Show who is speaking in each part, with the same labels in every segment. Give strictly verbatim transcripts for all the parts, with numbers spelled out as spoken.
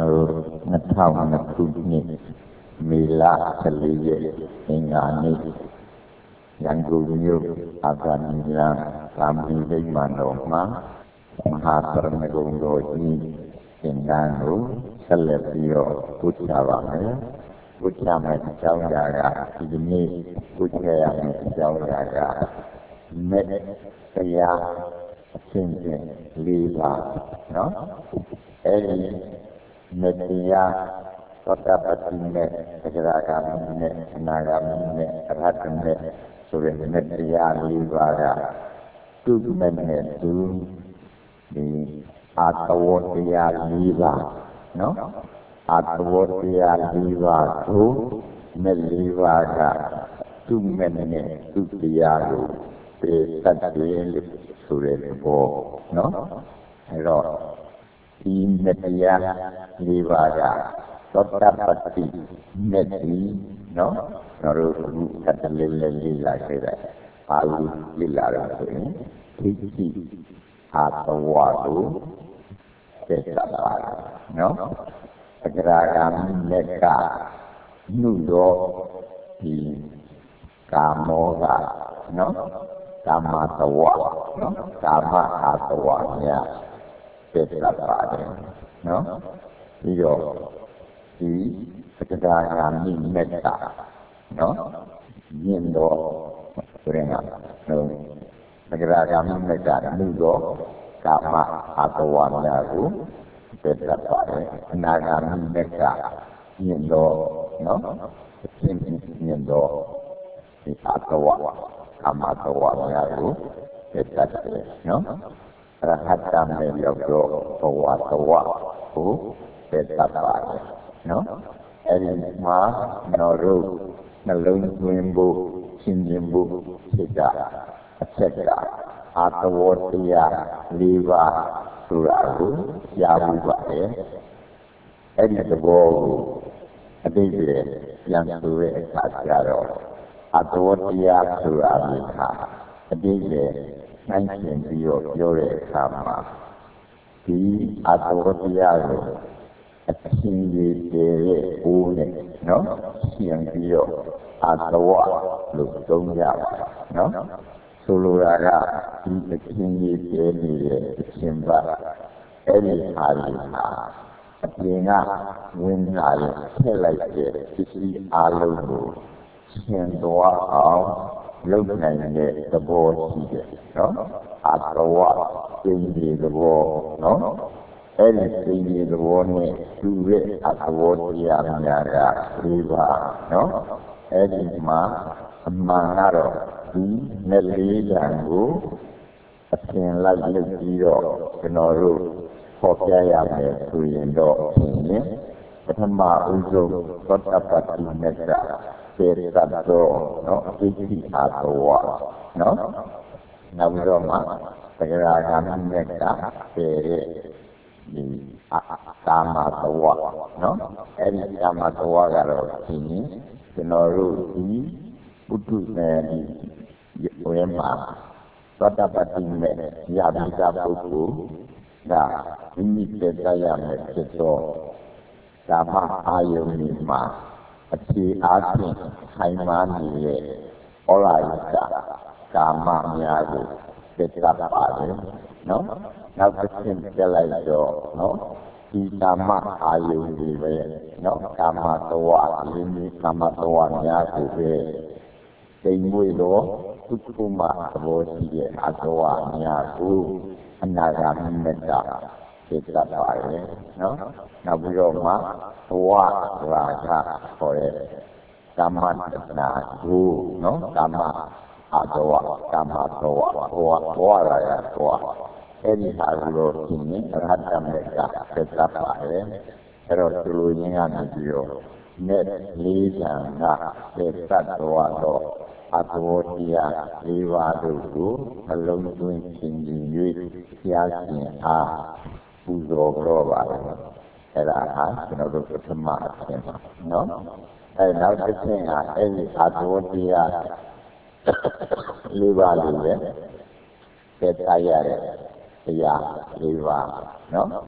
Speaker 1: နှစ်ထောင်နှစ်ခုနှစ်မေလဆယ်လေးရက်အင်္ဂါနေ့ရန်ကုန်မြို့အာဂန္ဒီလသာမဏေလိမ္မာန်တော်မှာမဟာပရမဂုဏ်တော်ကြီးသင်္ကန်းကိုဆက်လက်ပြီးတော့ပူဇော်ပါမယ်ပူဇော်မယ့်အကြောင်းအရာကဒီကနေ့ပူဇော်ရမယ့်အကြောင်းအရာကမေတ္တရားအစဉ်စဉ်လေးပါနော်အဲဒီမေတ္တရားသောတာပတိနဲ့သက္ကရာဂမိနဲ့အနာဂမိနဲ့အရဟတနဲ့ဆိုတဲ့မေတ္တရားလေးပါးကသူ့မဲ့နဲ့သူဒီအာတဝတ္တရားလေးပါးနော်အာတဝတ္တရားလေးပါးကိုမဲ့လေးပါးကသူ့မဲ့နဲ့သူ့တရားကိုပေတတ်တယ်လို့ဆိုတဲ့ဘောနော်အဲတော့ဒီမေတ္တရားလေးပါးကသောတာပတိမေတ္တိနော်ကျွန်တော်တို့ကတလေးလေးလေးလာခဲ့တယ်ပါဠိလေးလာတော့ဆိုရင်သိတိအာတဝါကိုသိတာပါနော်အကြရာဂမိမေကနုရောဒီကာမောကနော်ကာမတဝါနော်ကာမအာတဝါများသိတာပါတယ်နော်ပြီးတော့ဒီအကြရာဂမိမေကနော်မြင်တော့ဆိုရင်ကတော့အကြရာဂမိမေကနုရောကာမအာတဝါများကိုသိတာပါတယ်အနာဂမိမေကမြင်တော့နော်သိမြင်တော့ဒီအာတဝါကာမတဝါများကိုသိတတ်တယ်နော်အရဟတမေရောက်တော့ဘဝတဝါကိုသိတတ်ပါတယ်နော်အဲဒီမှာနော်တို့နှလုံးသွင်းဖို့ရှင်းပြဖို့ဖြစ်တာအချက်ကအာတဝတ္တရား၄ပါးဆိုတာကိုကြားဖို့ပါတယ်အဲဒီသဘောကိုအတိတ်ကပြန်ဆိုတဲ့အခါကျတော့အာတဝတ္တရားဆိုတာကအတိတ်ကနိုင်ရှင်ပြီးတော့ပြောတဲ့အခါမှာဒီအာတဝတ္တရားကိုအချင်းကြီးတည်းရဲ့အိုးနဲ့နော်ရှင်ပြီးတော့အာတဝလို့သုံးကြပါနော်ဆိုလိုတာကဒီအချင်းကြီးတည်းနေတဲ့အချင်းပါအဲ့ဒီဟာလေးဟာအပြင်ကဝင်လာရင်ထည့်လိုက်တဲ့ပစ္စည်းအလုံးကိုရှင်သွားအောင်လုပ်နိုင်တဲ့သဘောရှိတယ်နော်အာတဝသိဉ္ဇေသဘောနော်အဲ့ဒီသိဉ္ဇေသဘောနဲ့သူ့ရဲ့အသဘောတရားများက၄ပါးနော်အဲ့ဒီမှာအမှန်ကတော့ဒီနဲ့လေးတန်ကိုအသင်လိုက်လုပ်ပြီးတော့ကျွန်တော်တို့ဖော်ပြရမယ်ဆိုရင်တော့ရှင်ပထမဦးဆုံးသောတာပတိမေတ္တာစေတတ်တော့နော်အသိသိအာတဝါနော်နောက်ပြီးတော့မှသက္ကရာဂမိမေတ္တာစေတဲ့ဒီကာမတဝါနော်အဲ့ဒီကာမတဝါကတော့ရှင်ကျွန်တော်တို့ဒီပုထုနဲ့ဒီဝေမှာသောတာပတိမေရပြီးသားပုဂ္ဂိုလ်ဒါမိမိတက်ရမယ်ဖြစ်တော့ကာမအာယုန်ဒီမှာအခြေအားဖြင့်ခိုင်မာနေတဲ့ဩရာယကကာမများကိုတက်တတ်ပါတယ်နော်နောက်တစ်ဆင့်ပြလိုက်တော့နော်ဒီကာမအာယုန်ဒီပဲနော်ကာမတဝါအင်းဒီကာမတဝါများကိုပဲတိမ်မွေတော့သူ့ခုမှသဘောရှိတဲ့အတဝါများကိုအနာဂါမိမေတ္တာဖြစ်တတ်ပါတယ်နော်နောက်ပြီးတော့မှဘဝရာဂခေါ်တဲ့ကာမတဏှာကိုနော်ကာမအတဝါကာမတဝါဘဝဘဝရာဂဘဝအဲ့ဒီဟာကိုတော့ရှင်အရဟတမေတ္တာဖြစ်တတ်ပါတယ်အဲ့တော့သူလိုရင်းကနေပြီးတော့နဲ့လေးတန်ကဖြစ်တတ်တော်တော့အတဝတ္တရား၄ပါးတို့ကိုအလုံးသွင်းခြင်း၍ဘုရားရှင်အားပူဇော်တော်ပါတယ်အဲ့ဒါဟာကျွန်တော်တို့ပထမအဆင့်ပါနော်အဲ့နောက်တစ်ဆင့်ကအဲ့ဒီအတဝတ္တရား၄ပါးလို့ပဲသက်သာရတဲ့တရား၄ပါးနော်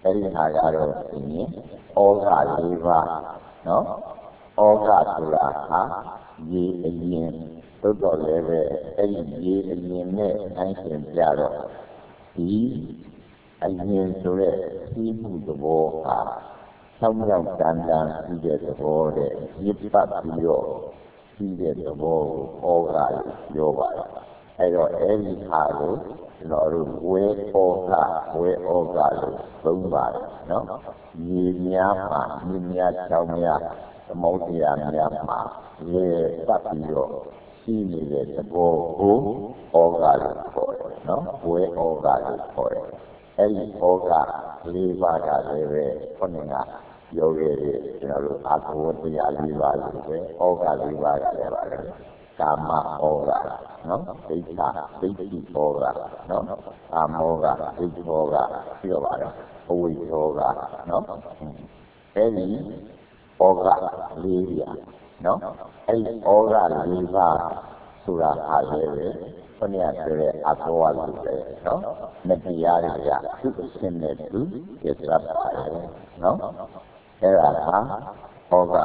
Speaker 1: အဲ့ဒီဟာကတော့ဒီဩဃလေးပါးနော်ဩဃဆိုတာဟာရေအရင်သို့တော်လည်းပဲအဲ့ဒီရေအရင်နဲ့တိုင်းရှင်ပြတော့ဒီအရင်ဆိုတဲ့ပြီးမှုသဘောဟာဆောင်းရောက်တန်တန်ပြီးတဲ့သဘောတဲ့ရစ်ပတ်ပြီးတော့ပြီးတဲ့သဘောကိုဩဃလို့ပြောပါတယ်အဲ့တော့အဲ့ဒီဟာကိုကျွန်တော်တို့ဝဲဩဃဝဲဩဃလို့သုံးပါတယ်နော်ရေများမှာမြင်းများချောင်းများသမုဒ္ဒရာများမှာရေပတ်ပြီးတော့ရှိနေတဲ့သဘောကိုဩဃလို့ခေါ်တယ်နော်ဝဲဩဃလို့ခေါ်တယ်အဲ့ဒီဩဃလေးပါးကလည်းပဲခုနကပြောခဲ့တဲ့ကျွန်တော်တို့အာဘောတရားလေးပါးလို့ပဲဩဃလေးပါးကလည်းပါတယ်ကာမဩဃနော်ဒိဋ္ဌဒိဋ္ဌိဩဃနော်အာမောဃဒိဋ္ဌိဩဃပြီးတော့ပါတယ်အဝိဇ္ဇောဃနော်အဲ့ဒီဩဃလေးပြနော်အဲ့ဒီဩဃလေးပါးဆိုတာအားလည်းပဲခုနကပြောတဲ့အဘောဝလို့ပဲနော်မတရားတွေကသူ့အရှင်းနဲ့သူပြတ်သွားပါတယ်နော်အဲ့ဒါဟာဩဃ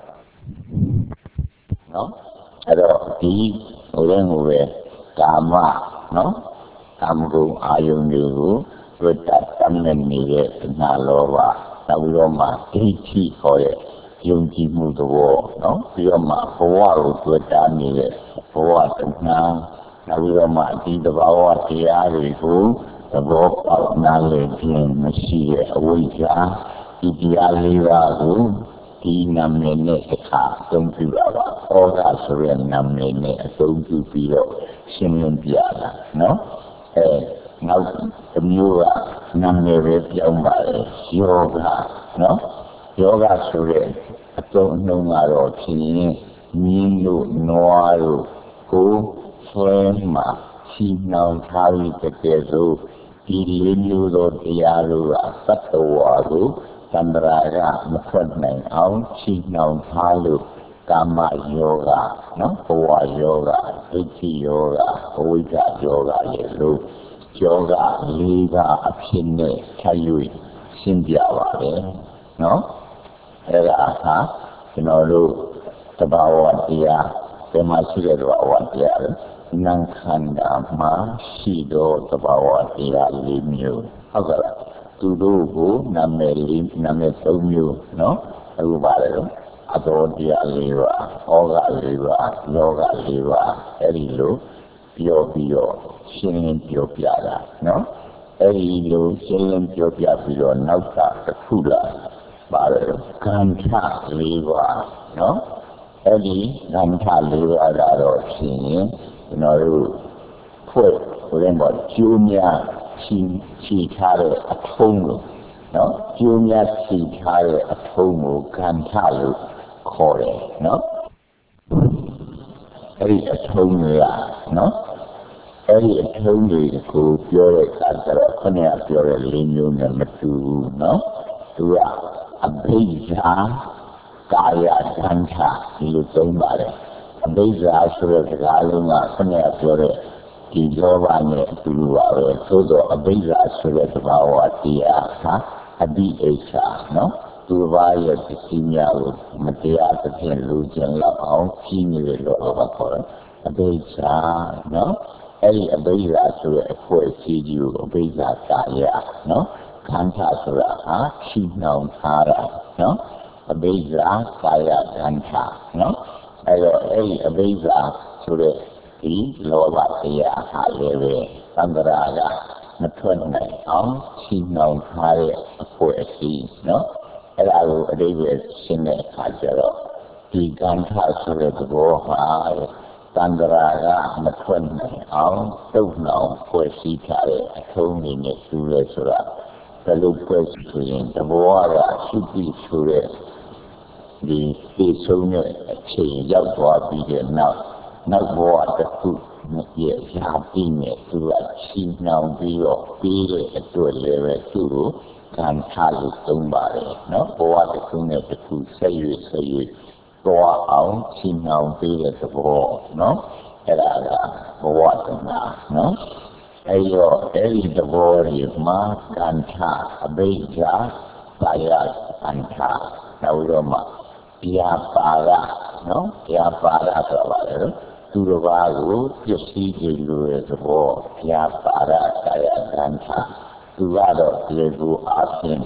Speaker 1: နော်အဲ့တော့ဒီဟိုလည်းဟိုပဲကာမနော်ကာမဂုဏ်အာယုန်တွေကိုတွေ့တာတမ်းနေနေတဲ့နာလောဘနောက်ပြီးတော့မှဒိဋ္ဌိခေါ်တဲ့ယုံကြည်မှုသဘောနော်ပြီးတော့မှဘဝကိုတွေ့တာနေတဲ့ဘဝတဏှာနောက်ပြီးတော့မှဒီသဘာဝတရားတွေကိုသဘောပေါက်နားလည်ခြင်းမရှိတဲ့အဝိဇ္ဇာဒီတရားလေးပါးကိုဒီနာမည်နဲ့အခါအသုံးပြုတာပါဩဃဆိုတဲ့နာမည်နဲ့အသုံးပြုပြီးတော့ရှင်းလင်းပြတာနော်အဲနောက်တစ်မျိုးကနာမည်ပဲပြောင်းပါလေယောဂနော်ယောဂဆိုတဲ့အသုံးအနှုန်းကတော့ဖြင့်မြင်းတို့နွားတို့ကိုဆွဲမှာရှင်းနှောင်ထားပြီးတကယ်ဆိုဒီလေးမျိုးသောတရားတို့ကသတ္တဝါကိုသန္တရာကမထွက်နိုင်အောင်ရှင်းနှောင်ထားလို့ကာမယောဂနော်ဘဝယောဂဒိဋ္ဌိယောဂအဝိဇ္ဇာယောဂရေလို့ယောဂလေးကအဖြစ်နဲ့ထား၍ရှင်းပြပါပဲနော်အဲ့ဒါဟာကျွန်တော်တို့သဘာဝတရားဒီမှာရှိတဲ့သဘာဝတရားလေနံခန္ဓာမှာရှိသောသဘာဝတရားလေးမျိုးဟုတ်ကဲ့လားသူတို့ကိုနာမည်လေးနာမည်သုံးမျိုးနော်အခုပါလေတော့အဘောတရားလေးပါဩဃလေးပါယောဂလေးပါအဲ့ဒီလိုပြောပြီးတော့ရှင်းလင်းပြောပြတာနော်အဲ့ဒီလိုရှင်းလင်းပြောပြပြီးတော့နောက်ကတစ်ခုလာပါတယ်ကံထလေးပါနော်အဲ့ဒီကံထလေးပါကတော့ဖြင့်ကျွန်တော်တို့ဖွဲ့ဟိုရင်ပေါ့ကျိုးများချီချီထားတဲ့အထုံးလို့နော်ကျိုးများချီထားတဲ့အထုံးကိုကံထလို့ခေါ်တယ်နော်အဲ့ဒီအထုံးတွေကနော်အဲ့ဒီအထုံးတွေကိုပြောတဲ့အခါကျတော့ခုနကပြောတဲ့လေးမျိုးနဲ့မတူဘူးနော်သူကအဘိဓါကာယကံထဒီလိုသုံးပါတယ်အဘိဓါဆိုတဲ့စကားလုံးကခုနကပြောတဲ့ဒီလောဘနဲ့အတူတူပါပဲသို့တော့အဘိဓါဆိုတဲ့သဘာဝတရားဟာအဘိအိဋ္ဌာနော်သူဘာရဲ့ပစ္စည်းများကိုမတရားသဖြင့်လူကျင်လောက်အောင်ကြီးနေတယ်လို့ဟောခေါ်တယ်အဘိဓါနော်အဲ့ဒီအဘိဓါဆိုတဲ့အဖွဲ့အစည်းကြီးကိုအဘိဓါကာယနော်ခန္ဓာဆိုတာဟာရှိနှောင်ထားတာနော်အဘိဓါကာယခန္ဓာနော်အဲ့တော့အဲ့ဒီအဘိဓါဆိုတဲ့ဒီလောဘတရားဟာလည်းပဲသံဃာကမထွက်နိုင်အောင်ရှိနှောင်ထားတဲ့အဖွဲ့အစည်းနော်အဲ့ဒါကိုအတိတ်ပဲရှင်းတဲ့အခါကျတော့ဒီကံထဆိုတဲ့သဘောဟာသံဃာကမထွက်နိုင်အောင်တုတ်နှောင်ဖွဲ့စည်းထားတဲ့အထုံးတွေနဲ့ကျူးလဲဆိုတာဘယ်လိုဖွဲ့ဆိုရင်သဘောကရှိပြီးဆိုတဲ့ဒီသိဆုံးတဲ့အခြေရောက်သွားပြီးတဲ့နောက်နောက်ဘဝတစ်ခုရဲ့ရာပြီးနဲ့သူကချီနှောင်ပြီးတော့ပြီးတဲ့အတွက်လည်းပဲသူ့ကိုကံထလို့သုံးပါတယ်နော်ဘဝတစ်ခုနဲ့တစ်ခုဆက်ရွေ့ဆက်ရွေ့သွားအောင်ချီနှောင်ပြီးတဲ့သဘောနော်အဲ့ဒါကဘဝတဏ္ဍာနော် Ayo, every the body, ma, kanta, abeja, paya, kanta, nauroma, pia para, no? Pia para, trabalho, tudo vago, eu sei que ele é o bom, pia para, kaya, kanta, tudo lego, assim,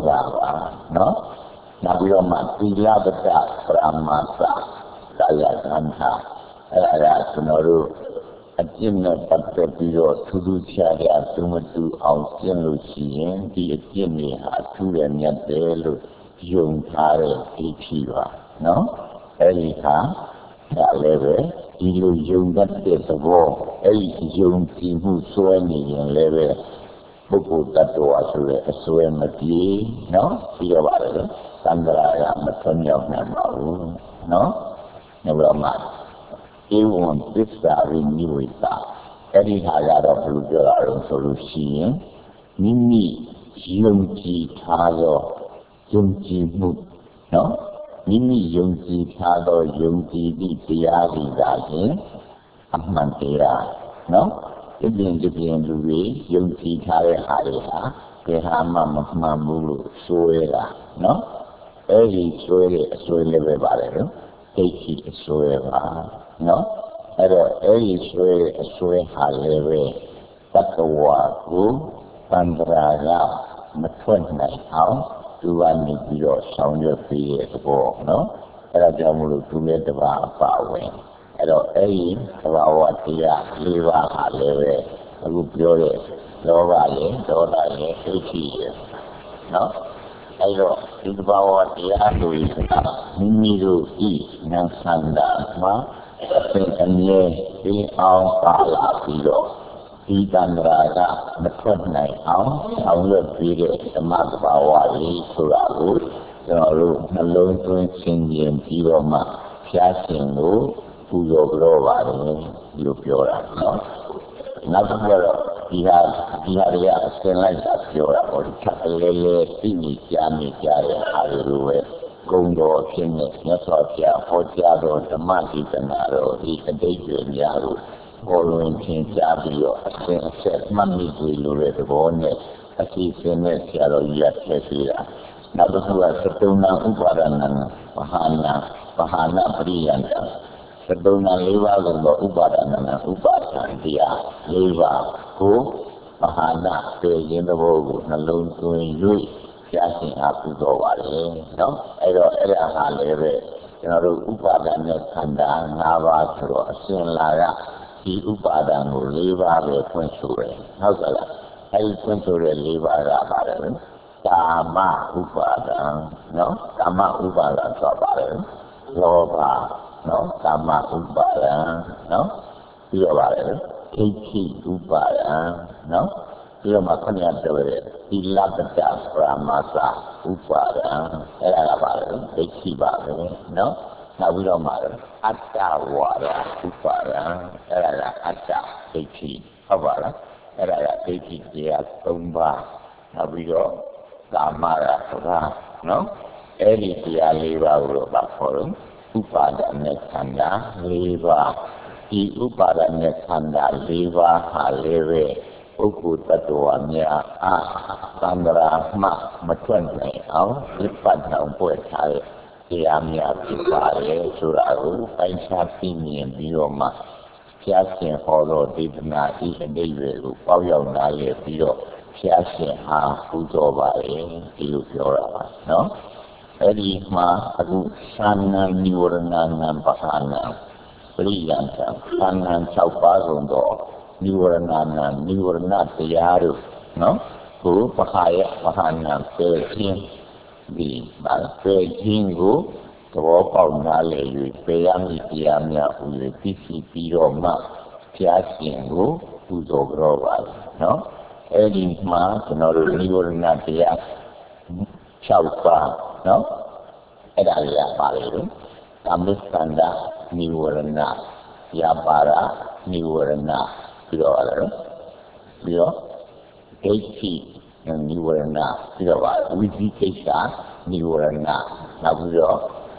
Speaker 1: toda, no? Nauroma, pia, bata, pramasa, kaya, kanta, era, sonoru, a cင့်နဲ့ပတ်သက်ပြီးတော့ထူးထူးခြားခြားသုံးမတူအောင်ကျင့်လို့ရှိရင်ဒီအကျင့်တွေဟာထူးရမြတ်တယ်လို့ယုံထားတဲ့ဒီဖြစ်ပါနော်အဲဒီခါဒါလည်းပဲဒီလိုယုံတတ်တဲ့သဘောအဲဒီယုံကြည်မှုစွဲနေရင်လည်းပဲပုဂ္ဂိုလ်တ attva ဆိုတဲ့အစွဲမပြေနော်ပြီးတော့ပါလေသံဃာကမထွံ့မြောက်နိုင်ပါဘူးနော်နောက်တော့မှဧဝံသစ္စာရိနိဝေသအဲ့ဒီဟာကတော့ဘယ်လိုပြောတာလဲဆိုလို့ရှိရင်မိမိယုံကြည်ထားသောယုံကြည်မှုနော်မိမိယုံကြည်ထားသောယုံကြည်သည့်တရားတွေသာဖြင့်အမှန်တရားနော်ဒီပြင်ဒီပြင်လူတွေယုံကြည်ထားတဲ့ဟာတွေဟာဘယ်ဟာမှမမှန်ဘူးလို့ဆိုရတာနော်အဲ့ဒီဆိုရတဲ့အစွဲလည်းပဲပါတယ်နော်ဒိဋ္ဌိအစွဲပါနော်အဲ့တော့အဲ့ဒီဆွဲအဆွဲဟာလည်းပဲတတ္တဝါကိုသံဃာကမထွက်နိုင်အောင်သူကနေပြီးတော့ဆောင်ရွက်ပေးတဲ့သဘောနော်အဲ့ဒါကြောင့်မလို့သူလည်းတပါအပါဝင်အဲ့တော့အဲ့ဒီသဘာဝတရား၄ပါးဟာလည်းပဲအခုပြောတဲ့လောဘရဲ့ဒေါသရဲ့ဒိဋ္ဌိရဲ့နော်အဲ့တော့ဒီသဘာဝတရားတွေမိမိတို့ဤဉာဏ်ဆန္ဒမှာအပင်အမြဲဒီအောင်ပါလာပြီးတော့ဒီတန္တရာကမထွက်နိုင်အောင်ဆောင်ရွက်ပြီးတဲ့ဓမ္မသဘာဝလေးဆိုတာကိုကျွန်တော်တို့နှလုံးသွင်းဆင်ခြင်ပြီးတော့မှဖျားရှင်ကိုပူဇော်ကြတော့ပါတယ်လို့ပြောတာနော်နောက်တစ်ခုတော့ဒီဟာဒီဟာတွေအစင်လိုက်တာပြောတာပေါ့ဒီချက်လေးလေးသိနေကြနေကြတဲ့အားလိုပဲဂုံတော်အဖြစ်နဲ့မြတ်စွာဘုရားဟောကြားတော်ဓမ္မဒေသနာတော်ဒီအတိတ်တွေများလို့ပေါ်လွင်ထင်ရှားပြီးတော့အစဉ်အဆက်မှတ်မိကြလို့တဲ့သဘောနဲ့အစီအစဉ်နဲ့ဆရာတော်ကြီးကထည့်ပေးတာနောက်တစ်ခုကသတုံနာဥပါဒနာဝဟာနာဝဟာနာပရိယံသတုံနာ၄ပါးလုံးဥပါဒနာဥပါဒံတရား၄ပါးကိုဝဟာနာပြေခြင်းသဘောကိုနှလုံးသွင်း၍ဖျားရှင်အားပူဇော်ပါလေနော်အဲ့တော့အဲ့ဒါဟာလည်းပဲကျွန်တော်တို့ဥပါဒณะခန္ဓာ၅ပါးဆိုတော့အစဉ်လာကဒီဥပါဒံကို၄ပါးပဲဖွင့်ဆိုတယ်ဟုတ်ကဲ့လားအဲ့ဒီဖွင့်ဆိုတဲ့၄ပါးကပါတယ်ကာမဥပါဒံနော်ကာမဥပါဒံဆိုပါတယ်လောဘနော်ကာမဥပါဒံနော်ပြီးတော့ပါတယ်ဒိဋ္ဌိဥပါဒံနော်ပြီးတော့မှခဏပြောရဲသီလပတ္တပရမသဥပါဒံအဲ့ဒါကပါလေဒိဋ္ဌိပါပဲနော်နောက်ပြီးတော့မှအတ္တဝါဒဥပါဒံအဲ့ဒါကအတ္တဒိဋ္ဌိဟုတ်ပါလားအဲ့ဒါကဒိဋ္ဌိတရား၃ပါးနောက်ပြီးတော့ကာမရာဆိုတာနော်အဲ့ဒီတရား၄ပါးကိုတော့ပါခေါ်လို့ဥပါဒနဲ့ခန္ဓာ၄ပါးဒီဥပါဒနဲ့ခန္ဓာ၄ပါးဟာလည်းပဲပုဂ္ဂိုလ်တ attva များအားသံဃာမှမထွက်နိုင်အောင်ပြတ်တောင်ပွက်ထားတဲ့တရားများဖြစ်ပါလေဆိုတာကိုပိုင်းခြားသိမြင်ပြီးတော့မှဖျားရှင်ဟောတော်ဒေသနာဤအတိတ်တွေကိုပေါက်ရောက်လာလေပြီးတော့ဖျားရှင်ဟာပူဇော်ပါလေဒီလိုပြောတာပါနော်အဲ့ဒီမှာအခုသံဃာနိဝရဏနံပဟာနာပရိယံသံဃာ၆ပါးဆုံးတော့နိဝရဏနာနိဝရဏတရားတို့နော်ကိုပခါယပဟာနာပေခြင်းဒီပါပေခြင်းကိုသဘောပေါက်နားလည်၍ပေရမည်တရားများဟူ၍သိရှိပြီးတော့မှဖျားရှင်ကိုပူဇော်ကြတော့ပါနော်အဲ့ဒီမှာကျွန်တော်တို့နိဝရဏတရား၆ပါးနော်အဲ့ဒါလေးရပါလေကာမိသန္တာနိဝရဏယပါရနိဝရဏပြီးတော့လည်းပြီးတော့ဒိဋ္ဌိနိဝရဏပြီးတော့ဝိသိကိစ္စနိဝရဏနောက်ပြီးတော့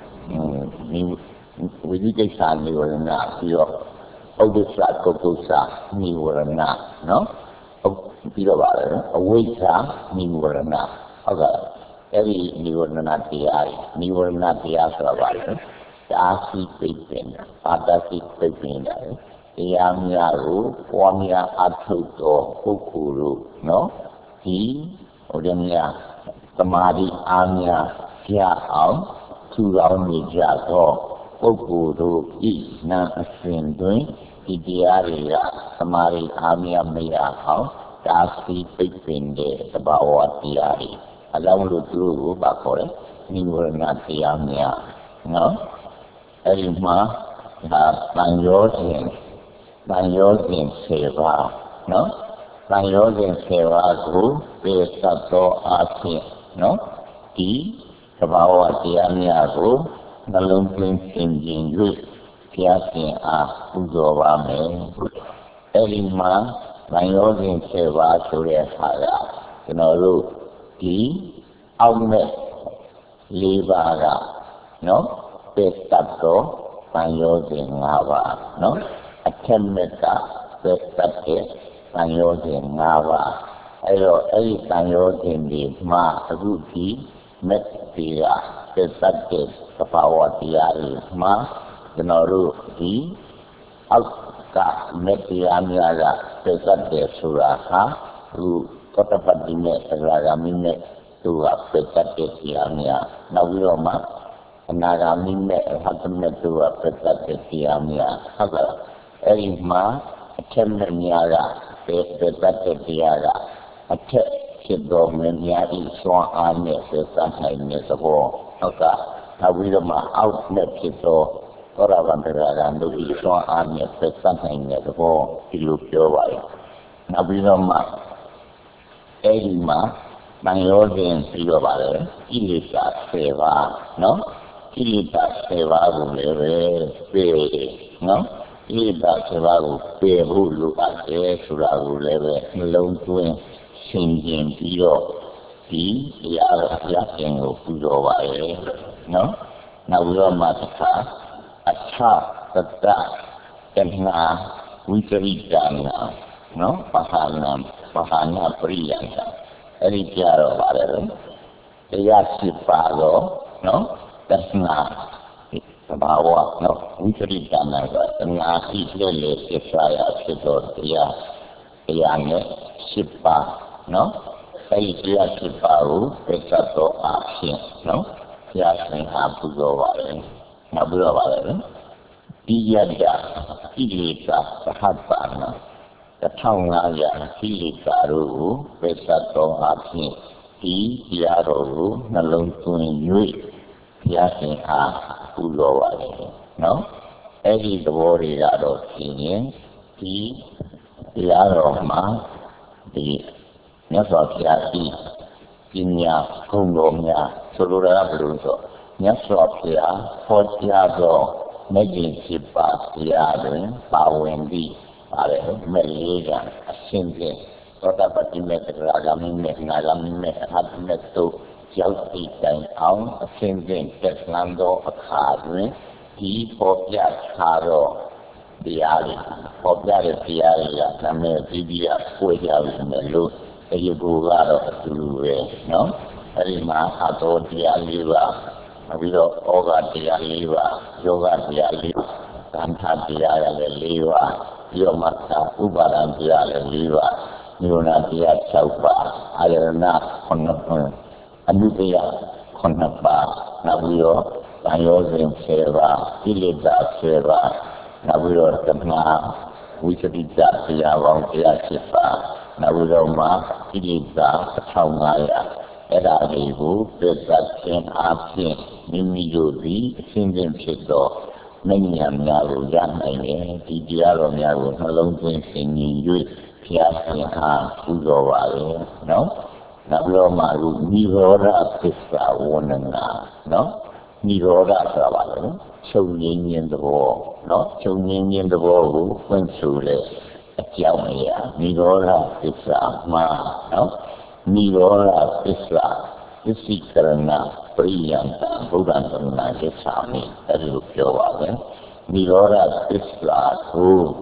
Speaker 1: ဝိသိကိစ္စနိဝရဏပြီးတော့ဥဒ္ဒစ္စကုက္ကုစ္စနိဝရဏနော်ပြီးတော့ပါတယ်အဝိဇ္ဇာနိဝရဏဟုတ်ကဲ့အဲ့ဒီနိဝရဏတရားနိဝရဏတရားဆိုတာပါလေဒါစီပိပင်အာတစီပိပင်တယ်တရားများကိုပွားများအထုတော်ပုဂ္ဂိုလ်တို့နော်ဒီဟိုတည်းများသမာဓိအားများရအောင်ထူထောင်နေကြသောပုဂ္ဂိုလ်တို့ဤနာအစဉ်တွင်ဒီတရားတွေကသမာဓိအားများမရအောင်ဒါစီပိပင်တဲ့သဘာဝတရားတွေအလောင်းလို့သူတို့ကိုပါခေါ်တယ်နိဝရဏတရားများနော်အဲ့ဒီမှာဒါတန်ရောစဉ်တန်ရောစဉ်ဆေပါနော်တန်ရောစဉ်ဆေပါကိုပြေသတ်သောအဖြစ်နော်ဒီသဘာဝတရားများကိုနှလုံးသွင်းသင်ခြင်း၍ဘုရားရှင်အားပူဇော်ပါမယ်အဲ့ဒီမှာတန်ရောစဉ်ဆေပါဆိုတဲ့အခါကကျွန်တော်တို့ဒီအောက်မဲ့လေးပါးကနော်ပေတတ်တော်တန်ရောစဉ်၅ပါးနော်အထက်မဲ့ကပေတတ်တဲ့တန်ရောစဉ်၅ပါးအဲ့တော့အဲ့ဒီတန်ရောစဉ်ဒီမှာအခုဒီမက်တီကပေတတ်တဲ့သဘာဝတရားတွေမှာကျွန်တော်တို့ဒီအောက်ကမက်တီအများကပေတတ်တဲ့ဆိုတာဟာသူသောတပတ္တိနဲ့သရဂါမိနဲ့သူကပေတတ်တဲ့တရားများနောက်ပြီးတော့မှအနာဂါမိနဲ့အဟတမေသူကပေတတ်တဲ့တရားများဟုတ်ကဲ့အဲ့ဒီမှာအထက်မဲ့များကပေပေတတ်တဲ့တရားကအထက်ဖြစ်တော်မူများဤစွမ်းအားနဲ့ပေတတ်နိုင်တဲ့သဘောဟုတ်ကဲ့နောက်ပြီးတော့မှအောက်နဲ့ဖြစ်တော်သောရဗန္တရာကတို့ဤစွမ်းအားနဲ့ပေတတ်နိုင်တဲ့သဘောဒီလိုပြောပါရဲ့နောက်ပြီးတော့မှအဲ့ဒီမှာတန်ရောစဉ်ပြီးတော့ပါလေကိလေသာ၁၀ပါးနော်ကိလေသာ၁၀ပါးကိုလည်းပဲပြေနော်ကိလေသာ၁၀ပါးကိုပြေဖို့လိုအပ်တယ်ဆိုတာကိုလည်းပဲနှလုံးသွင်းရှင်းကျင်ပြီးတော့ဒီတရားတော်ဘုရားရှင်ကိုပူဇော်ပါရဲ့နော်နောက်ပြီးတော့မှတစ်ခါအထသတ္တတဏှာဝိတရိကနာနော်ပဟာနာပဟာနာပရိယံအဲ့ဒီကြတော့ပါတယ်တရားရှိပါတော့နော်တဏှာသဘာဝနော်ဝိသရိကနာကတဏှာရှိတဲ့လေဖြစ်သွားရဖြစ်တော့တရားတရားနဲ့ရှိပါနော်အဲ့ဒီတရားရှိပါကိုသိတတ်တော့အဖြစ်နော်ဘုရားရှင်ဟာပူဇော်ပါတယ်နောက်ပြီးတော့ပါတယ်ဒီရတ္တကိလေသာသဟပါနာတထောင်ငါးရာကိလေသာတို့ကိုပယ်သတ်တော်အဖြစ်ဒီတရားတော်ကိုနှလုံးသွင်း၍ဘုရားရှင်အားပူဇော်ပါလေနော်အဲ့ဒီသဘောတွေကတော့သိရင်ဒီတရားတော်မှာဒီမြတ်စွာဘုရားဤပညာဂုဏ်တော်များဆိုလိုတာကဘယ်လိုဆိုမြတ်စွာဘုရားဟောကြားသောမဂ္ဂင်၈ပါးတရားတွင်ပါဝင်ပြီးပါတယ်မဲ့လေးကအရှင်းဖြင့်သောတာပတ္တိမေတ္တာဂမိမေနာဂမိမေအဟတမေတုရောက်တည်တိုင်အောင်အရှင်းဖြင့်တက်လှမ်းသောအခါတွင်ဒီပေါ်ပြထားသောတရားတွေပေါ်ပြတဲ့တရားတွေကနာမည်ပြီးပြီးအပွေကြပြီလို့ဒီဘူကတော့အတူတူပဲနော်အဲဒီမှာအတော်တရားလေးပါပြီးတော့ဩဃတရားလေးပါယောဂတရားလေးပါသံဃာတရားလည်းလေးပါပြီးတော့မှသာဥပါဒံတရားလည်းလေးပါမြို့နာတရား၆ပါးအာရဏခုနှစ်ပါးအနုတရားခုနှစ်ပါးနောက်ပြီးတော့တန်ရောစဉ်၁၀ပါးကိလေသာ၁၀ပါးနောက်ပြီးတော့တဏှာဝိသတိတတရားပေါင်းတရား၈ပါးနောက်ပြီးတော့မှကိလေသာတစ်ထောင်ငါးရာအဲ့ဒါတွေကိုပြတ်သက်ခြင်းအပြင်မိမိတို့သည်အရှင်းချင်းဖြစ်သောမဉ္ဇဉ်များကိုရနိုင်တယ်ဒီတရားတော်များကိုနှလုံးသွင်းဆင်ញင်၍ဘုရားရှင်အားပူဇော်ပါလေနော်နောက်ပြီးတော့မှအခုနိရောဓသစ္စာဝန္ဒနာနော်နိရောဓဆိုတာပါလေချုပ်ငြိမ်းခြင်းသဘောနော်ချုပ်ငြိမ်းခြင်းသဘောကိုဖွင့်ဆိုတဲ့အကြောင်းအရာနိရောဓသစ္စာမှာနော်နိရောဓသစ္စာသစ္စိကရဏပရိယံတဗုဒ္ဓံသရဏသစ္စာမိအဲ့လိုပြောပါပဲနိရောဓသစ္စာကို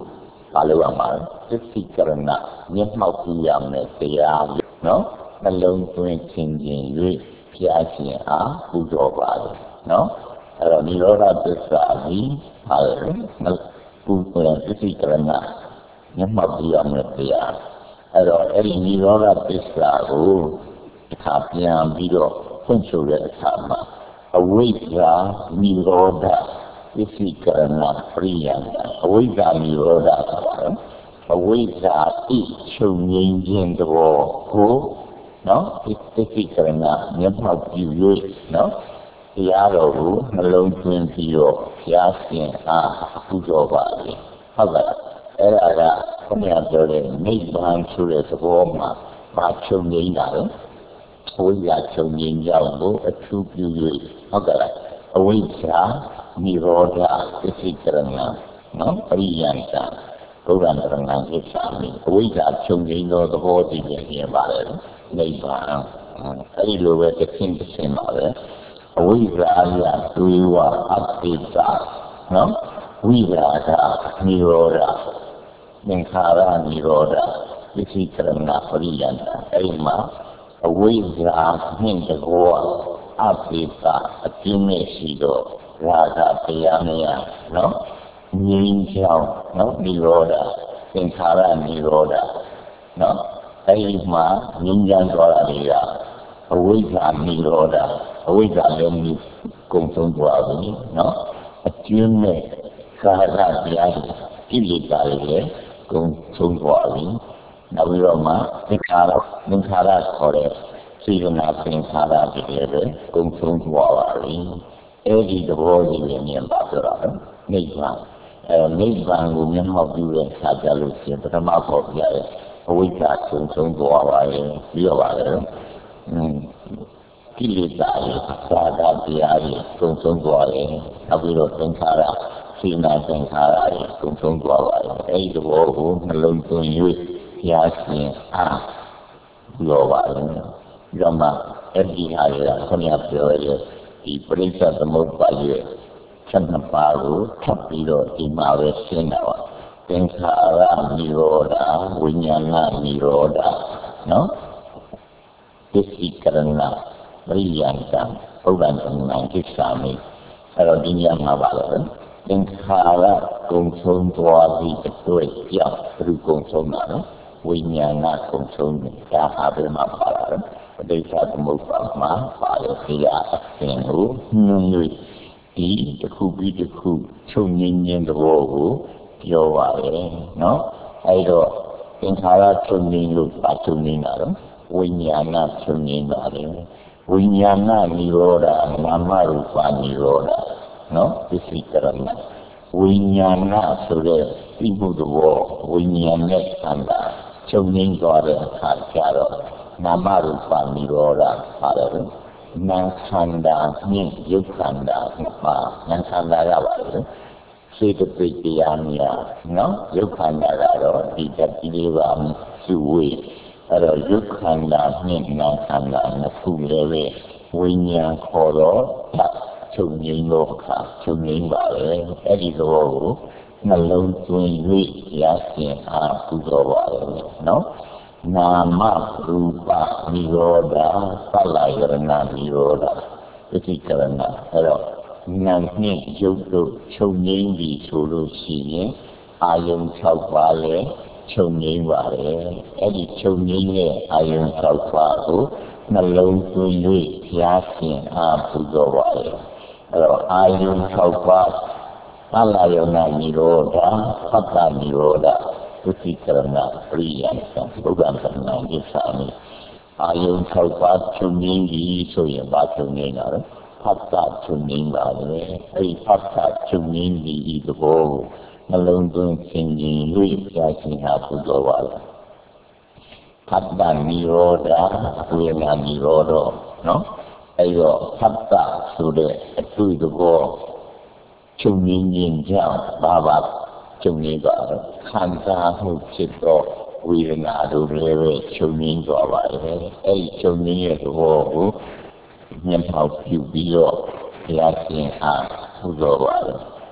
Speaker 1: ဘာလို့ရမှာလဲသစ္စိကရဏမျက်မှောက်ပြုရမယ်တရားနော်နှလုံးသွင်းခြင်းချင်း၍ဘုရားရှင်အားပူဇော်ပါလေနော်အဲ့တော့နိရောဓသစ္စာကြီးဟာလေပူဇော်သစ္စိကရဏမျက်မှောက်ပြုရမယ်တရားအဲ့တော့အဲ့ဒီနိရောဓသစ္စာကိုတစ်ခါပြန်ပြီးတော့ဖွင့်ဆိုတဲ့အခါမှာအဝိဇ္ဇာနိရောဓသစ္စိကရဏပရိယံအဝိဇ္ဇာနိရောဓဆိုတာအဝိဇ္ဇာဤချုပ်ငြိမ်းခြင်းသဘောကိုနော်ဒီသစ္စိကရဏမျက်မှောက်ပြု၍နော်တရားတော်ကိုနှလုံးသွင်းပြီးတော့ဘုရားရှင်အားပူဇော်ပါလေဟုတ်ကဲ့အဲ့ဒါကဘုရားပြောတဲ့နိဗ္ဗာန်ဆိုတဲ့သဘောမှာဘာချုပ်ငြိမ်းတာလဲအဝိဇ္ဇာချုပ်ငြိမ်းကြောင်းကိုအထူးပြု၍ဟုတ်ကဲ့အဝိဇ္ဇာနိရောဓသစ္စိကရဏနော်ပရိယံတံဘုရားတော်ငါကိစ္စမီအဝိဇ္ဇာချုပ်ငြိမ်းသောသဘောတည်နေပြန်ပါလေနိဗ္ဗာန်အဲ့ဒီလိုပဲတစ်ဆင့်တစ်ဆင့်ပါပဲအဝိဇ္ဇာယတွေဝအပ္ပိတနော်ဝိရာဂနိရောဓသင်္ခါရနိရောဓသစ္စိကရဏပရိယံတံအဲ့ဒီမှာအဝိဇ္ဇာနှင့်တကောအပ္ပိတအပြင်းမဲ့ရှိတော့ရာဂတရားများနော်ငြိမ်းချမ်းနော်နိရောဓသင်္ခါရနိရောဓနော်အဲဒီမှာငြိမ်းချမ်းသွားတာတွေကအဝိဇ္ဇာနိရောဓအဝိဇ္ဇာလည်းမြည်ကုန်ဆုံးသွားပြီနော်အကျဉ်းမဲ့ကာရတရားကိလေသာတွေလည်းကုန်ဆုံးသွားပြီနောက်ပြီးတော့မှသင်္ခါရသင်္ခါရခေါ်တဲ့စေတနာသင်္ခါရတွေလည်းကုန်ဆုံးသွားပါပြီအဲ့ဒီသဘောကြီးလည်းမြင်ပါကြတော့နိဗ္ဗာန်အဲနိဗ္ဗာန်ကိုမျက်မှောက်ပြုတဲ့အခါကျလို့ရှိရင်ပထမပေါ်ပြရဲအဝိဇ္ဇာဆုံးဆုံးသွားပါရဲ့ပြီးတော့ပါလေอืมကိလေသာတွေသာသာတရားတွေဆုံးဆုံးသွားရဲ့နောက်ပြီးတော့သင်္ခါရစေနာသင်္ခါရတွေဆုံးဆုံးသွားပါရဲ့အဲဒီသဘောကိုနှလုံးသွင်း၍ဘုရားရှင်အားပြောပါလေပြီးတော့မှအဲ့ဒီဟာရခေါင်းရပြောရဲဒီပရိစ္ဆေသမုပ္ပါရဲ့ချက်နှစ်ပါးကိုထပ်ပြီးတော့ဒီမှာပဲရှင်းတာပါသင်္ခါရနိရောဓဝိညာဏနိရောဓနော်သစ္စိကရဏပရိယံတံဘုရားတော်ငါကိစ္စမီအဲ့တော့ဒီညမှာပါလို့သင်္ခါရကုံဆုံးသွားပြီးအတွက်ကြောင့်ဘုကုံဆုံးတာနော်ဝိညာဏကုံဆုံးတာဟာဘယ်မှာပါလဲပဋိစ္စသမုပ္ပါမှာပါလို့ဆရာအရှင်ကိုနှုံ၍ဒီတစ်ခုပြီးတစ်ခုချုပ်ငြိမ်းခြင်းသဘောကိုပြောပါရဲ့နော်အဲ့တော့သင်္ခါရချုပ်ငြိမ်းလို့ပါချုပ်ငြိမ်းတာတော့ဝိညာဏချုပ်ငြိမ်းပါလေဝိညာဏနိရောဓနာမရူပနိရောဓနော်သစ္စိကရဏဝိညာဏဆိုတဲ့သိမှုသဘောဝိညာဉ်နဲ့ခန္ဓာချုပ်ငြိမ်းသွားတဲ့အခါကျတော့နာမရူပနိရောဓပါတယ်နာခန္ဓာနှင့်ယုတ်ခန္ဓာမှာနာခန္ဓာရပါလေစေတသိက်တရားများနော်ယုတ်ခန္ဓာကတော့ဒီတတိလေးပါစုဝေးအဲ့တော့ယုတ်ခန္ဓာနှင့်နာခန္ဓာနှစ်ခုလည်းပဲဝိညာဉ်ခေါ်တော့ချုပ်ငြိမ်းလို့အခါချုပ်ငြိမ်းပါလေအဲ့ဒီသဘောကိုနှလုံးသွင်း၍ရရှင်အားပူဇော်ပါလေနော်နာမရူပနိရောဓသလယရဏနိရောဓသစ္စိကရဏအဲ့တော့နာနှင့်ယုတ်တို့ချုပ်ငြိမ်းပြီဆိုလို့ရှိရင်အာယုံ၆ပါးလည်းချုပ်ငြိမ်းပါလေအဲ့ဒီချုပ်ငြိမ်းတဲ့အာယုံ၆ပါးကိုနှလုံးသွင်း၍ဘုရားရှင်အားပူဇော်ပါလေအဲ့တော့အာယုံ၆ပါးသလယရဏနိရောဓသတ္တနိရောဓသစ္စိကရဏပရိယံတံဘုရားသံဃာကိစ္စမီအာယုံ၆ပါးချုပ်ငြိမ်းပြီဆိုရင်ဘာချုပ်ငြိမ်းတာလဲဖတ်တာချုပ်ငြိမ်းပါလေအဲဒီဖတ်တာချုပ်ငြိမ်းပြီဒီသဘောကိုနှလုံးသွင်းခြင်းရင်၍ဘုရားရှင်ဟာပူဇော်ပါလေဖတ်တာနိရောဓဝေဒနာနိရောဓနော်အဲဒီတော့ဖတ်တာဆိုတဲ့အတွေ့သဘောချုပ်ငြိမ်းခြင်းကြောင့်ဘာပါချုပ်ငြိမ်းသွားတော့ခံစားမှုဖြစ်တော့ဝေဒနာတို့လည်းပဲချုပ်ငြိမ်းသွားပါလေအဲဒီချုပ်ငြိမ်းရဲ့သဘောကိုမျက်မှောက်ပြုပြီးတော့ဘုရားရှင်အားပူဇော်ပါလေ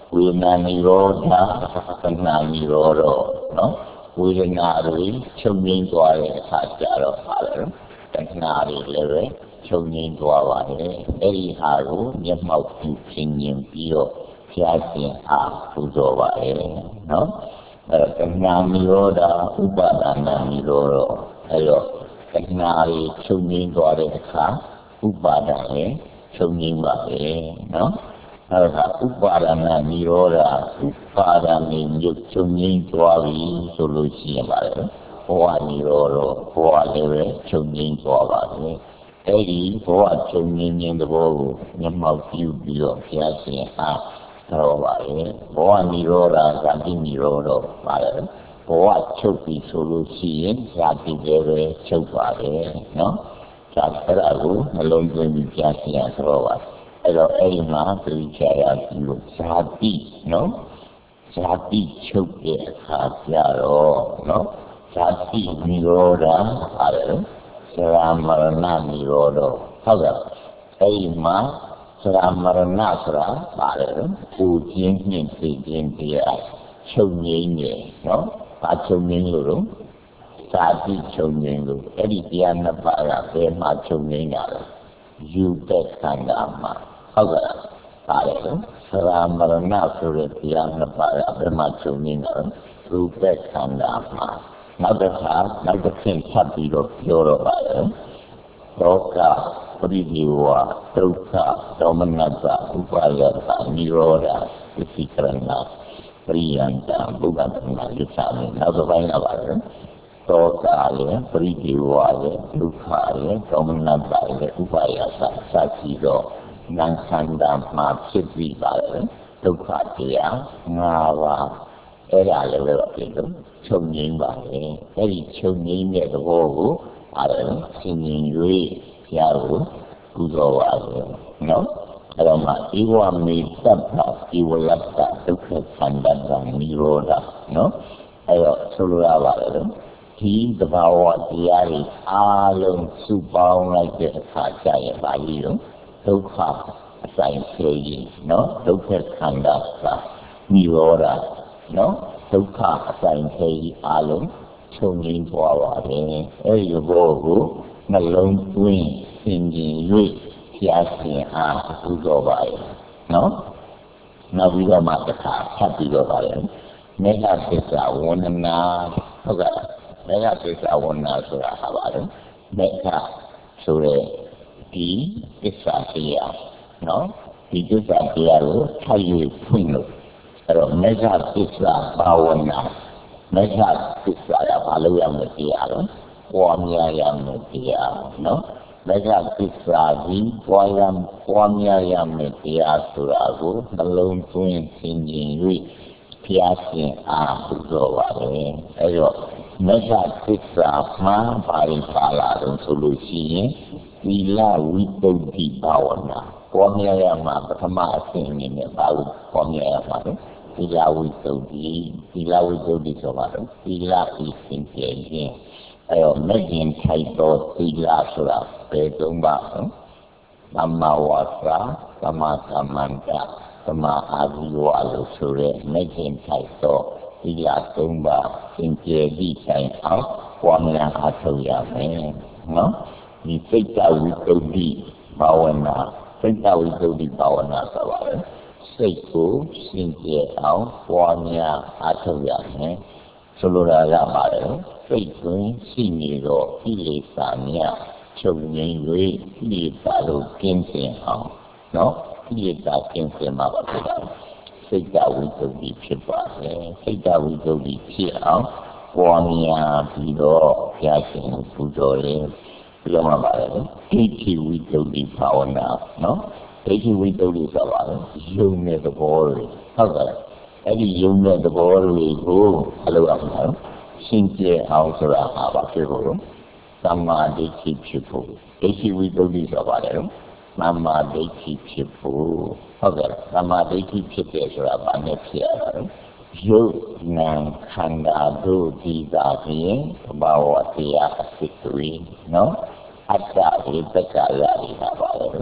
Speaker 1: ဝေဒနာနိရောဓသဏ္ဍာန်နိရောဓနော်ဝေဒနာတွေချုပ်ငြိမ်းသွားတဲ့အခါကျတော့ပါလေတဏှာတွေလည်းပဲချုပ်ငြိမ်းသွားပါတယ်အဲ့ဒီဟာကိုမျက်မှောက်ပြုခြင်းမြင်ပြီးတော့ဘုရားရှင်အားပူဇော်ပါတယ်နော်အဲ့တော့တဏှာနိရောဓဥပါဒနာနိရောဓအဲ့တော့တဏှာတွေချုပ်ငြိမ်းသွားတဲ့အခါဥပါဒဏ်လည်းချုပ်ငြိမ်းပါပဲနော်အဲ့ဒါဥပါဒနာနိရောဓဥပါဒနာမြို့ချုပ်ငြိမ်းသွားပြီဆိုလို့ရှိရင်ပါလေဘဝနိရောဓဘဝလည်းပဲချုပ်ငြိမ်းသွားပါပဲအဲ့ဒီဘဝချုပ်ငြိမ်းခြင်းသဘောကိုမျက်မှောက်ပြုပြီးတော့ဘုရားရှင်အားတော်ပါလေဘဝနိရောဓဇာတိနိရောဓပါလေဘဝချုပ်ပြီဆိုလို့ရှိရင်ဇာတိလည်းပဲချုပ်ပါပဲနော်ဇာတိအဲ့ဒါကိုနှလုံးသွင်းပြီးဘုရားရှင်အားတော်ပါအဲ့တော့အဲ့ဒီမှာပြိချရာပြုလို့ဇာတိနော်ဇာတိချုပ်တဲ့အခါကျတော့နော်ဇာတိနိရောဓပါတယ်သရမရဏနိရောဓဟုတ်ကဲ့အဲ့ဒီမှာသရမရဏဆိုတာပါတယ်ပူခြင်းနှင့်သိခြင်းတရားချုပ်ငြိမ်းနေနော်ဘာချုပ်ငြိမ်းလို့တော့ဇာတိချုပ်ငြိမ်းလို့အဲ့ဒီတရားနှစ်ပါးကဘယ်မှာချုပ်ငြိမ်းတာလဲယူတဲ့ခန္ဓာမှာဟုတ်ကဲ့ပါတယ်သရမရဏဆိုတဲ့တရားနှစ်ပါးကဘယ်မှာချုပ်ငြိမ်းတာလဲရူပခန္ဓာမှာနောက်တစ်ခါနောက်တစ်ခင်ထပ်ပြီးတော့ပြောတော့ပါတယ်ဒုက္ခပရိဒီဝဒုက္ခဒေါမနတဥပါယတနိရောဓသတိကရဏပရိယန္တဘုဒ္ဓတနာယသမေနောက်တစ်ပိုင်းလာပါတယ်ဒုက္ခလည်းပရိဒီဝလည်းဒုက္ခလည်းဒေါမနတလည်းဥပါယတစသဖြင့်တော့ဉာဏ်ခန္ဓာမှာဖြစ်ပြီးပါတယ်ဒုက္ခတရား၅ပါးအဲ့ဒါလည်းပဲဖြစ်လို့ချုပ်ငြိမ်းပါလေအဲ့ဒီချုပ်ငြိမ်းတဲ့သဘောကိုအားလုံးဆင်ញင်၍ဘုရားကိုပူဇော်ပါလေနော်အဲ့တော့မှဧဝမေတ္တဧဝလတ္တဒုက္ခခန္ဓာနိရောဓနော်အဲ့တော့ဆိုလိုရပါလေဒီသဘာဝတရားတွေအားလုံးစုပေါင်းလိုက်တဲ့အခါကျရင်ပါဠိလိုဒုက္ခအဆိုင်ဖြေကြီးနော်ဒုက္ခခန္ဓာနိရောဓနော်ဒုက္ခအဆိုင်ခဲကြီးအလုံးချုပ်ငြိမ်းသွားပါတယ်အဲဒီဘောကိုနှလုံးသွင်းဆင်ခြင်၍ဘုရားရှင်အားပူဇော်ပါရဲ့နော်နောက်ပြီးတော့မှတစ်ခါဖတ်ပြီးတော့ပါရဲ့မေဃသစ္စာဝန္ဒနာဟုတ်ကဲ့မေဃသစ္စာဝန္ဒနာဆိုတာဟာပါတယ်မေဃဆိုတဲ့ဒီသစ္စာတရားနော်ဒီသစ္စာတရားကိုထိုက်၍ဖွင့်လို့အဲ့တော့မေဃသစ္စာဘာဝနာမေဃသစ္စာကဘာလို့ရမလဲတရားတော့ပွားများရမယ်တရားနော်မေဃသစ္စာကြီးပွားရပွားများရမယ်တရားဆိုတာကိုနှလုံးသွင်းဆင်ခြင်၍ဘုရားရှင်အားပူဇော်ပါလေအဲ့တော့မေဃသစ္စာမှာဘာလို့ပါလာတော့ဆိုလို့ရှိရင်သီလဝိသုဒ္ဓိဘာဝနာပွားများရမှာပထမအဆင့်အနေနဲ့ဘာလို့ပွားများရမှာလဲသီလဝိသုဒ္ဓိသီလဝိသုဒ္ဓိဆိုတာတော့သီလဤစင်ကြယ်ခြင်းအဲ့တော့မဂ္ဂင်ထိုက်သောသီလဆိုတာဘယ်သုံးပါ့သမ္မာဝါစာသမ္မာကမ္မန္တသမ္မာအာဇီဝလို့ဆိုရဲမဂ္ဂင်ထိုက်သောသီလသုံးပါးစင်ကြယ်သည့်တိုင်အောင်ပွားများအားထုတ်ရမယ်နော်ဒီစိတ်တဝိသုဒ္ဓိဘာဝနာစိတ်တဝိသုဒ္ဓိဘာဝနာဆိုတာလေစိတ်ကိုစင်ကြယ်အောင်ပွားများအားထုတ်ရမယ်ဆိုလိုတာကပါတယ်စိတ်တွင်ရှိနေသောကိလေသာများချုပ်ငြိမ်း၍ကိလေသာတို့ကင်းစင်အောင်နော်ကိလေသာကင်းစင်မှာပါဖြစ်တာစိတ်တဝိသုဒ္ဓိဖြစ်ပါတယ်စိတ်တဝိသုဒ္ဓိဖြစ်အောင်ပွားများပြီးတော့ဘုရားရှင်ကိုပူဇော်ရင်ပြောမှာပါတယ်ဒိဋ္ဌိဝိသုဒ္ဓိဘာဝနာနော်ဒိဋ္ဌိဝိသုဒ္ဓိဆိုတာလေယုံတဲ့သဘောတွေဟုတ်ကဲ့အဲ့ဒီယုံတဲ့သဘောတွေကိုအလုပ်အောင်နော်ရှင်းပြအောင်ဆိုတာဟာပါဖြစ်ဖို့သမ္မာဒိဋ္ဌိဖြစ်ဖို့ဒိဋ္ဌိဝိသုဒ္ဓိဆိုတာပါတယ်သမ္မာဒိဋ္ဌိဖြစ်ဖို့ဟုတ်ကဲ့သမ္မာဒိဋ္ဌိဖြစ်တယ်ဆိုတာဘာနဲ့ဖြစ်ရတာလဲယုတ်နံခန္ဓာတို့ဒီသာဖြင့်ဘာဝတရားအစစ်တွေနော်အတ္တဝိတ္တကရာတွေပါပါလေ